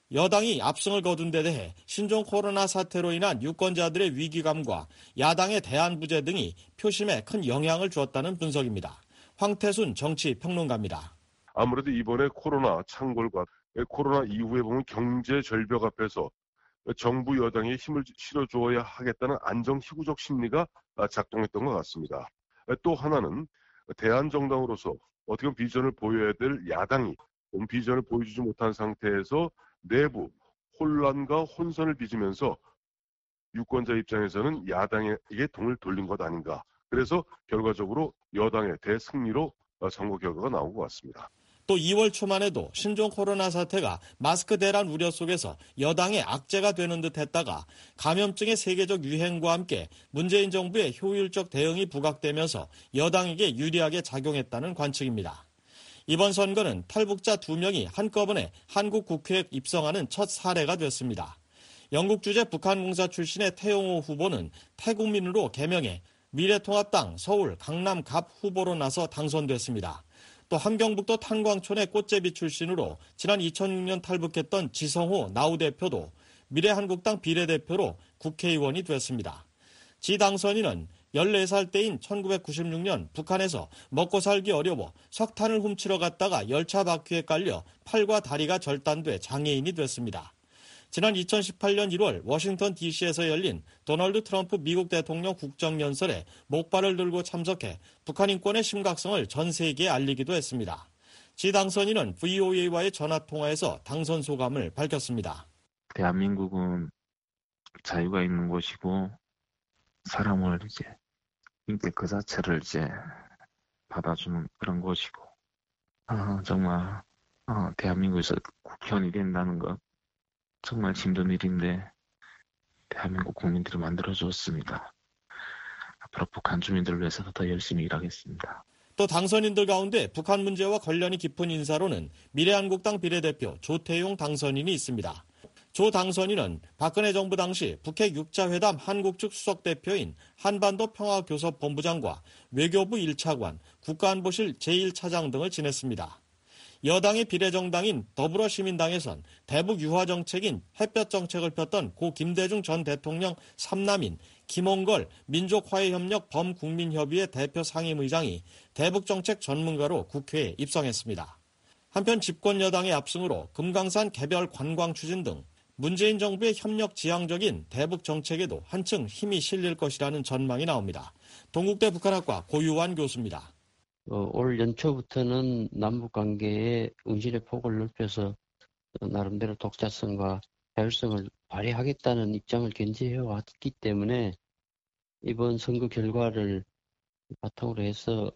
여당이 압승을 거둔 데 대해 신종 코로나 사태로 인한 유권자들의 위기감과 야당의 대안 부재 등이 표심에 큰 영향을 주었다는 분석입니다. 황태순 정치평론가입니다. 아무래도 이번에 코로나 창궐과 코로나 이후에 보면 경제 절벽 앞에서 정부 여당에 힘을 실어줘야 하겠다는 안정희구적 심리가 작동했던 것 같습니다. 또 하나는 대한정당으로서 어떻게 보면 비전을 보여야 될 야당이 비전을 보여주지 못한 상태에서 내부 혼란과 혼선을 빚으면서 유권자 입장에서는 야당에게 등을 돌린 것 아닌가. 그래서 결과적으로 여당의 대승리로 선거 결과가 나온 것 같습니다. 또 2월 초만 해도 신종 코로나 사태가 마스크 대란 우려 속에서 여당의 악재가 되는 듯 했다가 감염증의 세계적 유행과 함께 문재인 정부의 효율적 대응이 부각되면서 여당에게 유리하게 작용했다는 관측입니다. 이번 선거는 탈북자 2명이 한꺼번에 한국 국회에 입성하는 첫 사례가 됐습니다. 영국 주재 북한공사 출신의 태용호 후보는 태국민으로 개명해 미래통합당 서울 강남 갑 후보로 나서 당선됐습니다. 또 함경북도 탄광촌의 꽃제비 출신으로 지난 2006년 탈북했던 지성호 나우 대표도 미래한국당 비례대표로 국회의원이 됐습니다. 지 당선인은 14살 때인 1996년 북한에서 먹고 살기 어려워 석탄을 훔치러 갔다가 열차 바퀴에 깔려 팔과 다리가 절단돼 장애인이 됐습니다. 지난 2018년 1월 워싱턴 DC에서 열린 도널드 트럼프 미국 대통령 국정연설에 목발을 들고 참석해 북한 인권의 심각성을 전 세계에 알리기도 했습니다. 지 당선인은 VOA와의 전화통화에서 당선 소감을 밝혔습니다. 대한민국은 자유가 있는 곳이고 사람을 이제 인격 그 자체를 이제 받아주는 그런 곳이고 정말 대한민국에서 국회의원이 된다는 것 정말 힘든 일인데 대한민국 국민들이 만들어줬습니다. 앞으로 북한 주민들을 위해서 더 열심히 일하겠습니다. 또 당선인들 가운데 북한 문제와 관련이 깊은 인사로는 미래한국당 비례대표 조태용 당선인이 있습니다. 조 당선인은 박근혜 정부 당시 북핵 6자 회담 한국 측 수석대표인 한반도 평화교섭본부장과 외교부 1차관, 국가안보실 제1차장 등을 지냈습니다. 여당의 비례정당인 더불어시민당에선 대북 유화 정책인 햇볕 정책을 폈던 고 김대중 전 대통령 3남인 김홍걸 민족화해협력 범국민협의회 대표 상임의장이 대북정책 전문가로 국회에 입성했습니다. 한편 집권여당의 압승으로 금강산 개별 관광 추진 등 문재인 정부의 협력 지향적인 대북 정책에도 한층 힘이 실릴 것이라는 전망이 나옵니다. 동국대 북한학과 고유환 교수입니다. 올 연초부터는 남북관계의 운신의 폭을 넓혀서 나름대로 독자성과 자율성을 발휘하겠다는 입장을 견지해왔기 때문에 이번 선거 결과를 바탕으로 해서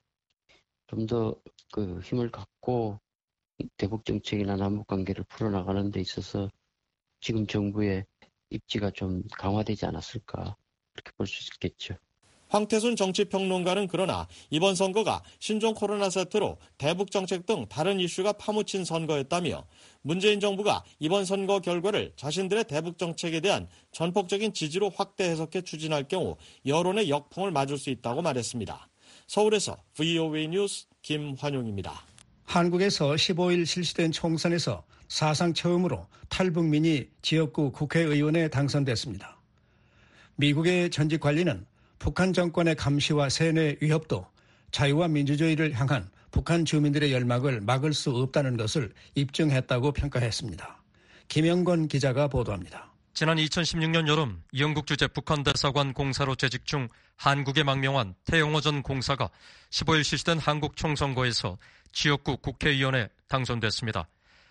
좀 더 힘을 갖고 대북 정책이나 남북관계를 풀어나가는 데 있어서 지금 정부의 입지가 좀 강화되지 않았을까 그렇게 볼 수 있겠죠. 황태순 정치평론가는 그러나 이번 선거가 신종 코로나 사태로 대북 정책 등 다른 이슈가 파묻힌 선거였다며 문재인 정부가 이번 선거 결과를 자신들의 대북 정책에 대한 전폭적인 지지로 확대 해석해 추진할 경우 여론의 역풍을 맞을 수 있다고 말했습니다. 서울에서 VOA 뉴스 김환용입니다. 한국에서 15일 실시된 총선에서 사상 처음으로 탈북민이 지역구 국회의원에 당선됐습니다. 미국의 전직 관리는 북한 정권의 감시와 세뇌 위협도 자유와 민주주의를 향한 북한 주민들의 열망을 막을 수 없다는 것을 입증했다고 평가했습니다. 김영건 기자가 보도합니다. 지난 2016년 여름 영국 주재 북한 대사관 공사로 재직 중 한국에 망명한 태영호 전 공사가 15일 실시된 한국 총선거에서 지역구 국회의원에 당선됐습니다.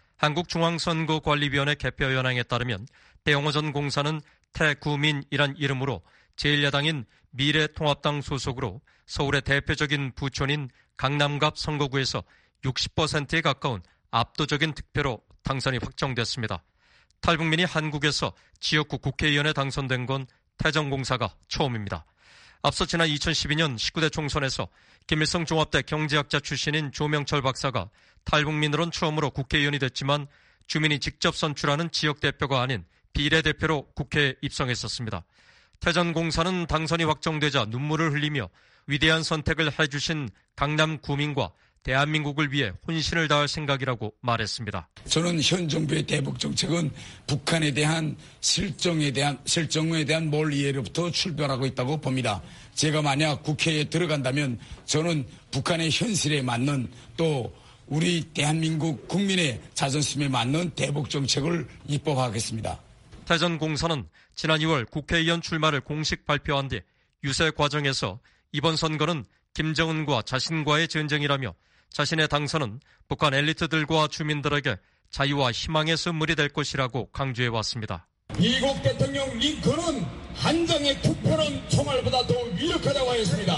한국중앙선거관리위원회 개표 현황에 따르면 태영호 전 공사는 태구민이란 이름으로 제1야당인 미래통합당 소속으로 서울의 대표적인 부촌인 강남갑 선거구에서 60%에 가까운 압도적인 득표로 당선이 확정됐습니다. 탈북민이 한국에서 지역구 국회의원에 당선된 건 태정공사가 처음입니다. 앞서 지난 2012년 19대 총선에서 김일성 종합대 경제학자 출신인 조명철 박사가 탈북민으론 처음으로 국회의원이 됐지만 주민이 직접 선출하는 지역대표가 아닌 비례대표로 국회에 입성했었습니다. 태전공사는 당선이 확정되자 눈물을 흘리며 위대한 선택을 해주신 강남 구민과 대한민국을 위해 혼신을 다할 생각이라고 말했습니다. 저는 현 정부의 대북 정책은 북한에 대한 실정에 대한 몰 이해로부터 출발하고 있다고 봅니다. 제가 만약 국회에 들어간다면 저는 북한의 현실에 맞는 또 우리 대한민국 국민의 자존심에 맞는 대북 정책을 입법하겠습니다. 태전공사는 지난 2월 국회의원 출마를 공식 발표한 뒤 유세 과정에서 이번 선거는 김정은과 자신과의 전쟁이라며 자신의 당선은 북한 엘리트들과 주민들에게 자유와 희망의 선물이 될 것이라고 강조해왔습니다. 미국 대통령 링컨은 한 장의 투표는 총알보다 더 위력하다고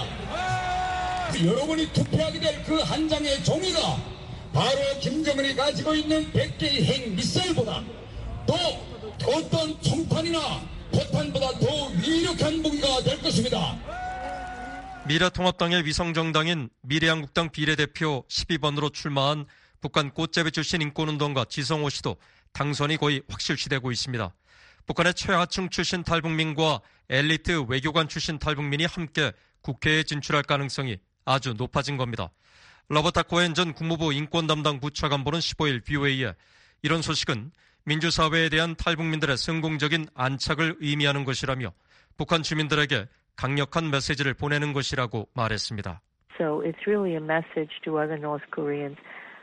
했습니다. 여러분이 투표하게 될 그 한 장의 종이가 바로 김정은이 가지고 있는 100개의 핵 미사일보다 또 어떤 총탄이나 포탄보다 더 위력한 무기가 될 것입니다. 미래통합당의 위성정당인 미래한국당 비례대표 12번으로 출마한 북한 꽃제비 출신 인권운동가 지성호 씨도 당선이 거의 확실시되고 있습니다. 북한의 최하층 출신 탈북민과 엘리트 외교관 출신 탈북민이 함께 국회에 진출할 가능성이 아주 높아진 겁니다. 로버타 코엔 전 국무부 인권 담당 부차관보는 15일 BOA에 이런 소식은 민주사회에 대한 탈북민들의 성공적인 안착을 의미하는 것이라며 북한 주민들에게 강력한 메시지를 보내는 것이라고 말했습니다. So it's really a message to other North Koreans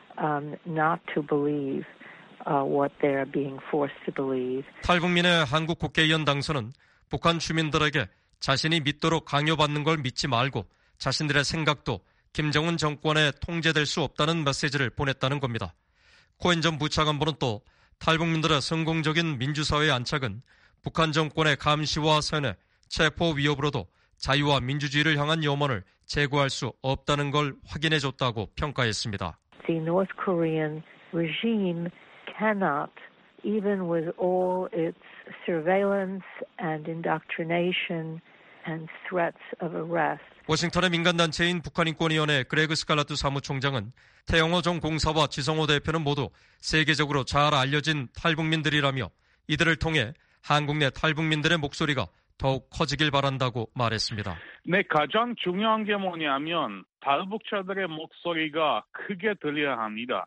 not to believe what they are being forced to believe. 탈북민의 한국 국회의원 당선은 북한 주민들에게 자신이 믿도록 강요받는 걸 믿지 말고 자신들의 생각도 김정은 정권에 통제될 수 없다는 메시지를 보냈다는 겁니다. 코엔 전 부차관보는 또 탈북민들의 성공적인 민주사회의 안착은 북한 정권의 감시와 세뇌, 체포 위협으로도 자유와 민주주의를 향한 염원을 제고할 수 없다는 걸 확인해줬다고 평가했습니다. The North Korean regime cannot, even with all its surveillance and indoctrination and threats of arrest, 워싱턴의 민간단체인 북한인권위원회 그레그 스칼라트 사무총장은 태영호 전 공사와 지성호 대표는 모두 세계적으로 잘 알려진 탈북민들이라며 이들을 통해 한국 내 탈북민들의 목소리가 더욱 커지길 바란다고 말했습니다. 네, 가장 중요한 게 뭐냐면 탈북자들의 목소리가 크게 들려야 합니다.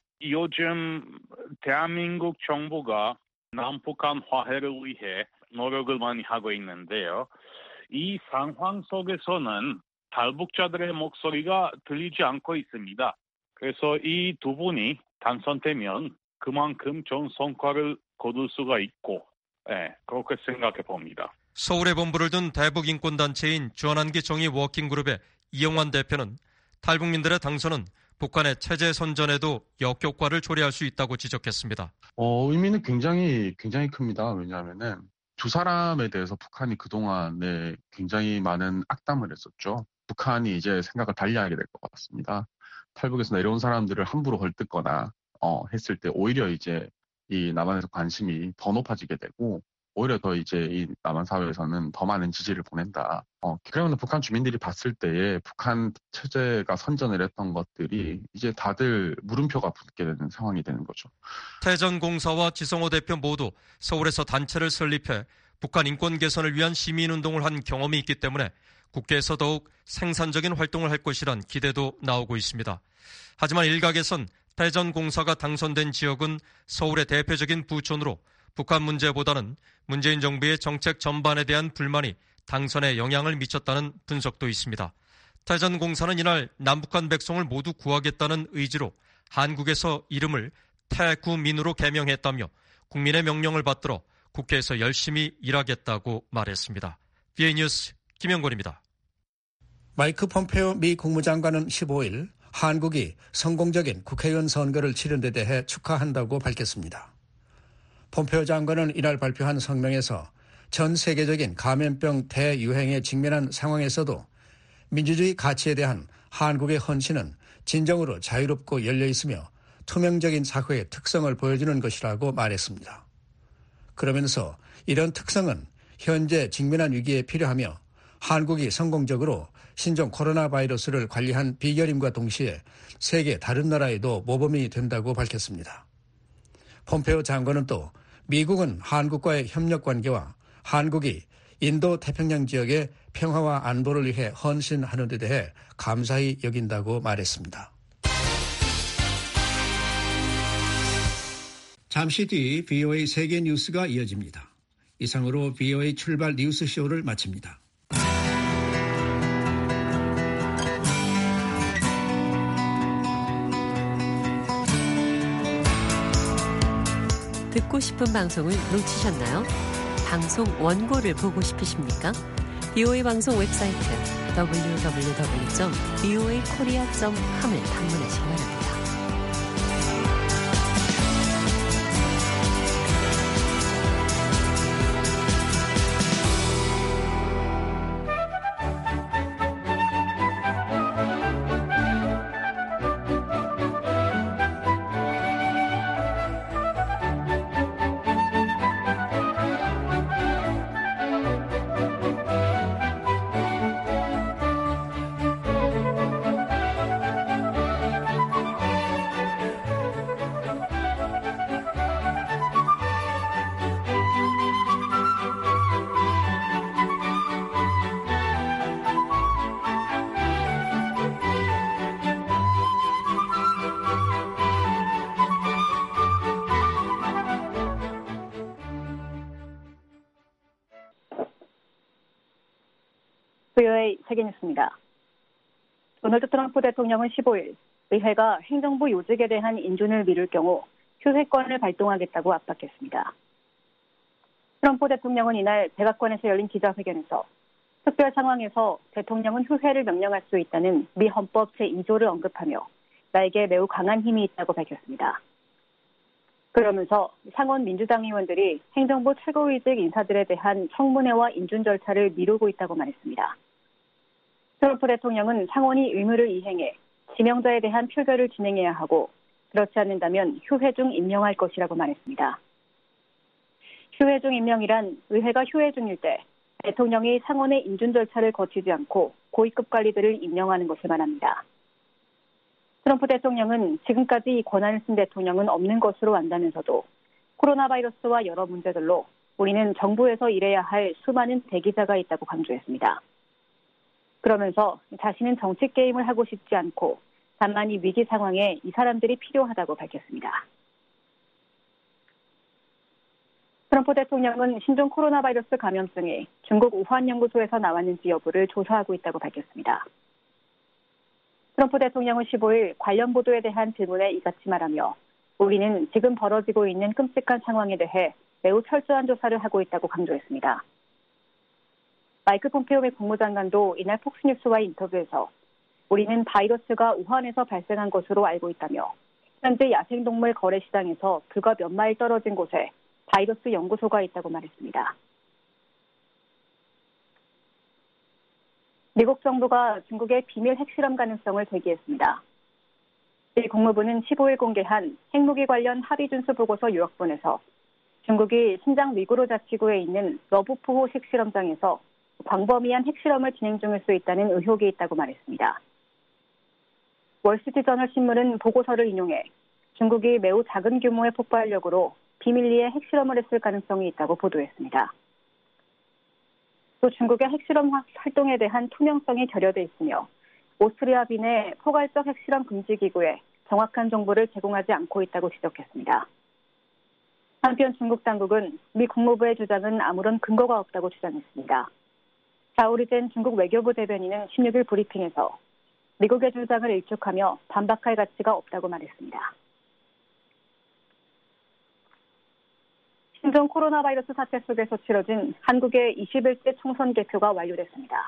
요즘 대한민국 정부가 남북한 화해를 위해 노력을 많이 하고 있는데요. 이 상황 속에서는 탈북자들의 목소리가 들리지 않고 있습니다. 그래서 이 두 분이 당선되면 그만큼 좋은 성과를 거둘 수가 있고, 그렇게 생각해 봅니다. 서울에 본부를 둔 대북인권단체인 주한한기 정의 워킹그룹의 이영환 대표는 탈북민들의 당선은 북한의 체제 선전에도 역효과를 초래할 수 있다고 지적했습니다. 의미는 굉장히 큽니다. 왜냐하면은 두 사람에 대해서 북한이 그동안에 굉장히 많은 악담을 했었죠. 북한이 이제 생각을 달리하게 될 것 같습니다. 탈북에서 내려온 사람들을 함부로 헐뜯거나 했을 때 오히려 이제 이 남한에서 관심이 더 높아지게 되고 오히려 더 이제 이 남한 사회에서는 더 많은 지지를 보낸다. 그러면 북한 주민들이 봤을 때에 북한 체제가 선전을 했던 것들이 이제 다들 물음표가 붙게 되는 상황이 되는 거죠. 태전공사와 지성호 대표 모두 서울에서 단체를 설립해 북한 인권 개선을 위한 시민운동을 한 경험이 있기 때문에 국회에서 더욱 생산적인 활동을 할 것이란 기대도 나오고 있습니다. 하지만 일각에선 태전공사가 당선된 지역은 서울의 대표적인 부촌으로 북한 문제보다는 문재인 정부의 정책 전반에 대한 불만이 당선에 영향을 미쳤다는 분석도 있습니다. 태전공사는 이날 남북한 백성을 모두 구하겠다는 의지로 한국에서 이름을 태구민으로 개명했다며 국민의 명령을 받들어 국회에서 열심히 일하겠다고 말했습니다. BA 뉴스 김영권입니다. 마이크 폼페오 미 국무장관은 15일 한국이 성공적인 국회의원 선거를 치른 데 대해 축하한다고 밝혔습니다. 폼페오 장관은 이날 발표한 성명에서 전 세계적인 감염병 대유행에 직면한 상황에서도 민주주의 가치에 대한 한국의 헌신은 진정으로 자유롭고 열려 있으며 투명적인 사회의 특성을 보여주는 것이라고 말했습니다. 그러면서 이런 특성은 현재 직면한 위기에 필요하며 한국이 성공적으로 신종 코로나 바이러스를 관리한 비결임과 동시에 세계 다른 나라에도 모범이 된다고 밝혔습니다. 폼페오 장관은 또 미국은 한국과의 협력 관계와 한국이 인도 태평양 지역의 평화와 안보를 위해 헌신하는 데 대해 감사히 여긴다고 말했습니다. 잠시 뒤 VOA 세계 뉴스가 이어집니다. 이상으로 VOA 출발 뉴스쇼를 마칩니다. 듣고 싶은 방송을 놓치셨나요? 방송 원고를 보고 싶으십니까? VOA 방송 웹사이트 www.voakorea.com을 방문하시기 바랍니다. VOA 세계뉴스입니다. 도널드 트럼프 대통령은 15일 의회가 행정부 요직에 대한 인준을 미룰 경우 휴회권을 발동하겠다고 압박했습니다. 트럼프 대통령은 이날 백악관에서 열린 기자회견에서 특별 상황에서 대통령은 휴회를 명령할 수 있다는 미 헌법 제2조를 언급하며 나에게 매우 강한 힘이 있다고 밝혔습니다. 그러면서 상원 민주당 의원들이 행정부 최고위직 인사들에 대한 청문회와 인준 절차를 미루고 있다고 말했습니다. 트럼프 대통령은 상원이 의무를 이행해 지명자에 대한 표결을 진행해야 하고 그렇지 않는다면 휴회 중 임명할 것이라고 말했습니다. 휴회 중 임명이란 의회가 휴회 중일 때 대통령이 상원의 인준 절차를 거치지 않고 고위급 관리들을 임명하는 것을 말합니다. 트럼프 대통령은 지금까지 이 권한을 쓴 대통령은 없는 것으로 안다면서도 코로나 바이러스와 여러 문제들로 우리는 정부에서 일해야 할 수많은 대기자가 있다고 강조했습니다. 그러면서 자신은 정치 게임을 하고 싶지 않고 다만 이 위기 상황에 이 사람들이 필요하다고 밝혔습니다. 트럼프 대통령은 신종 코로나 바이러스 감염증이 중국 우한 연구소에서 나왔는지 여부를 조사하고 있다고 밝혔습니다. 트럼프 대통령은 15일 관련 보도에 대한 질문에 이같이 말하며 우리는 지금 벌어지고 있는 끔찍한 상황에 대해 매우 철저한 조사를 하고 있다고 강조했습니다. 마이크 폼페오 미 국무장관도 이날 폭스뉴스와 인터뷰에서 우리는 바이러스가 우한에서 발생한 것으로 알고 있다며 현재 야생동물 거래시장에서 불과 몇 마일 떨어진 곳에 바이러스 연구소가 있다고 말했습니다. 미국 정부가 중국의 비밀 핵실험 가능성을 제기했습니다. 미 국무부는 15일 공개한 핵무기 관련 합의 준수 보고서 요약본에서 중국이 신장 위구르 자치구에 있는 러브포호 핵실험장에서 광범위한 핵실험을 진행 중일 수 있다는 의혹이 있다고 말했습니다. 월스트리트저널 신문은 보고서를 인용해 중국이 매우 작은 규모의 폭발력으로 비밀리에 핵실험을 했을 가능성이 있다고 보도했습니다. 또 중국의 핵실험 활동에 대한 투명성이 결여돼 있으며 오스트리아 빈의 포괄적 핵실험 금지 기구에 정확한 정보를 제공하지 않고 있다고 지적했습니다. 한편 중국 당국은 미 국무부의 주장은 아무런 근거가 없다고 주장했습니다. 자오리젠 중국 외교부 대변인은 16일 브리핑에서 미국의 주장을 일축하며 반박할 가치가 없다고 말했습니다. 신종 코로나 바이러스 사태 속에서 치러진 한국의 21대 총선 개표가 완료됐습니다.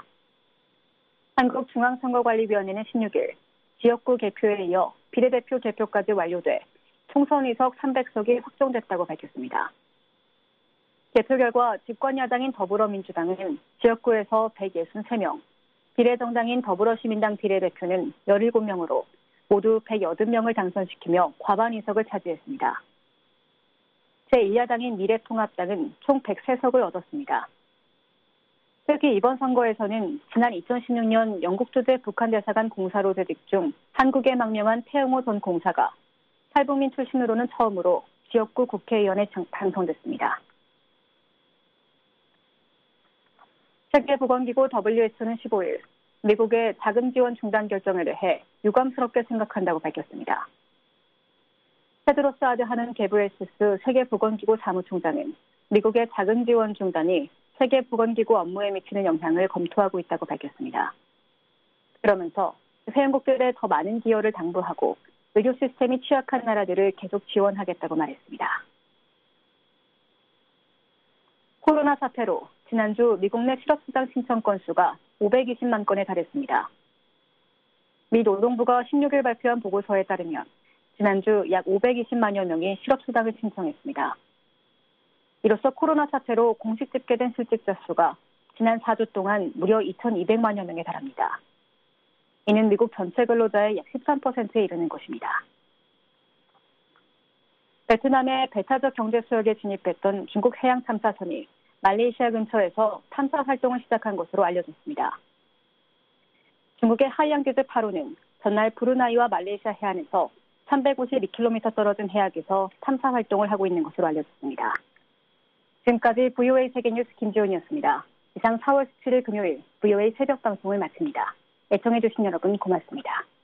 한국중앙선거관리위원회는 16일 지역구 개표에 이어 비례대표 개표까지 완료돼 총선 의석 300석이 확정됐다고 밝혔습니다. 개표 결과 집권야당인 더불어민주당은 지역구에서 163명, 비례정당인 더불어시민당 비례대표는 17명으로 모두 180명을 당선시키며 과반 의석을 차지했습니다. 제1야당인 미래통합당은 총 103석을 얻었습니다. 특히 이번 선거에서는 지난 2016년 영국 주재 북한 대사관 공사로 재직 중 한국에 망명한 태영호 전 공사가 탈북민 출신으로는 처음으로 지역구 국회의원에 당선됐습니다. 세계보건기구 WHO는 15일 미국의 자금 지원 중단 결정에 대해 유감스럽게 생각한다고 밝혔습니다. 테드로스 아드하놈 게브레예수스 세계보건기구 사무총장은 미국의 자금 지원 중단이 세계보건기구 업무에 미치는 영향을 검토하고 있다고 밝혔습니다. 그러면서 회원국들의 더 많은 기여를 당부하고 의료 시스템이 취약한 나라들을 계속 지원하겠다고 말했습니다. 코로나 사태로 지난주 미국 내 실업수당 신청 건수가 520만 건에 달했습니다. 미 노동부가 16일 발표한 보고서에 따르면 지난주 약 520만여 명이 실업수당을 신청했습니다. 이로써 코로나 사태로 공식 집계된 실직자 수가 지난 4주 동안 무려 2,200만여 명에 달합니다. 이는 미국 전체 근로자의 약 13%에 이르는 것입니다. 베트남의 배타적 경제 수역에 진입했던 중국 해양 탐사선이 말레이시아 근처에서 탐사 활동을 시작한 것으로 알려졌습니다. 중국의 하이안 규제 8호는 전날 브루나이와 말레이시아 해안에서 352km 떨어진 해역에서 탐사 활동을 하고 있는 것으로 알려졌습니다. 지금까지 VOA 세계뉴스 김지훈이었습니다. 이상 4월 17일 금요일 VOA 새벽 방송을 마칩니다. 애청해주신 여러분 고맙습니다.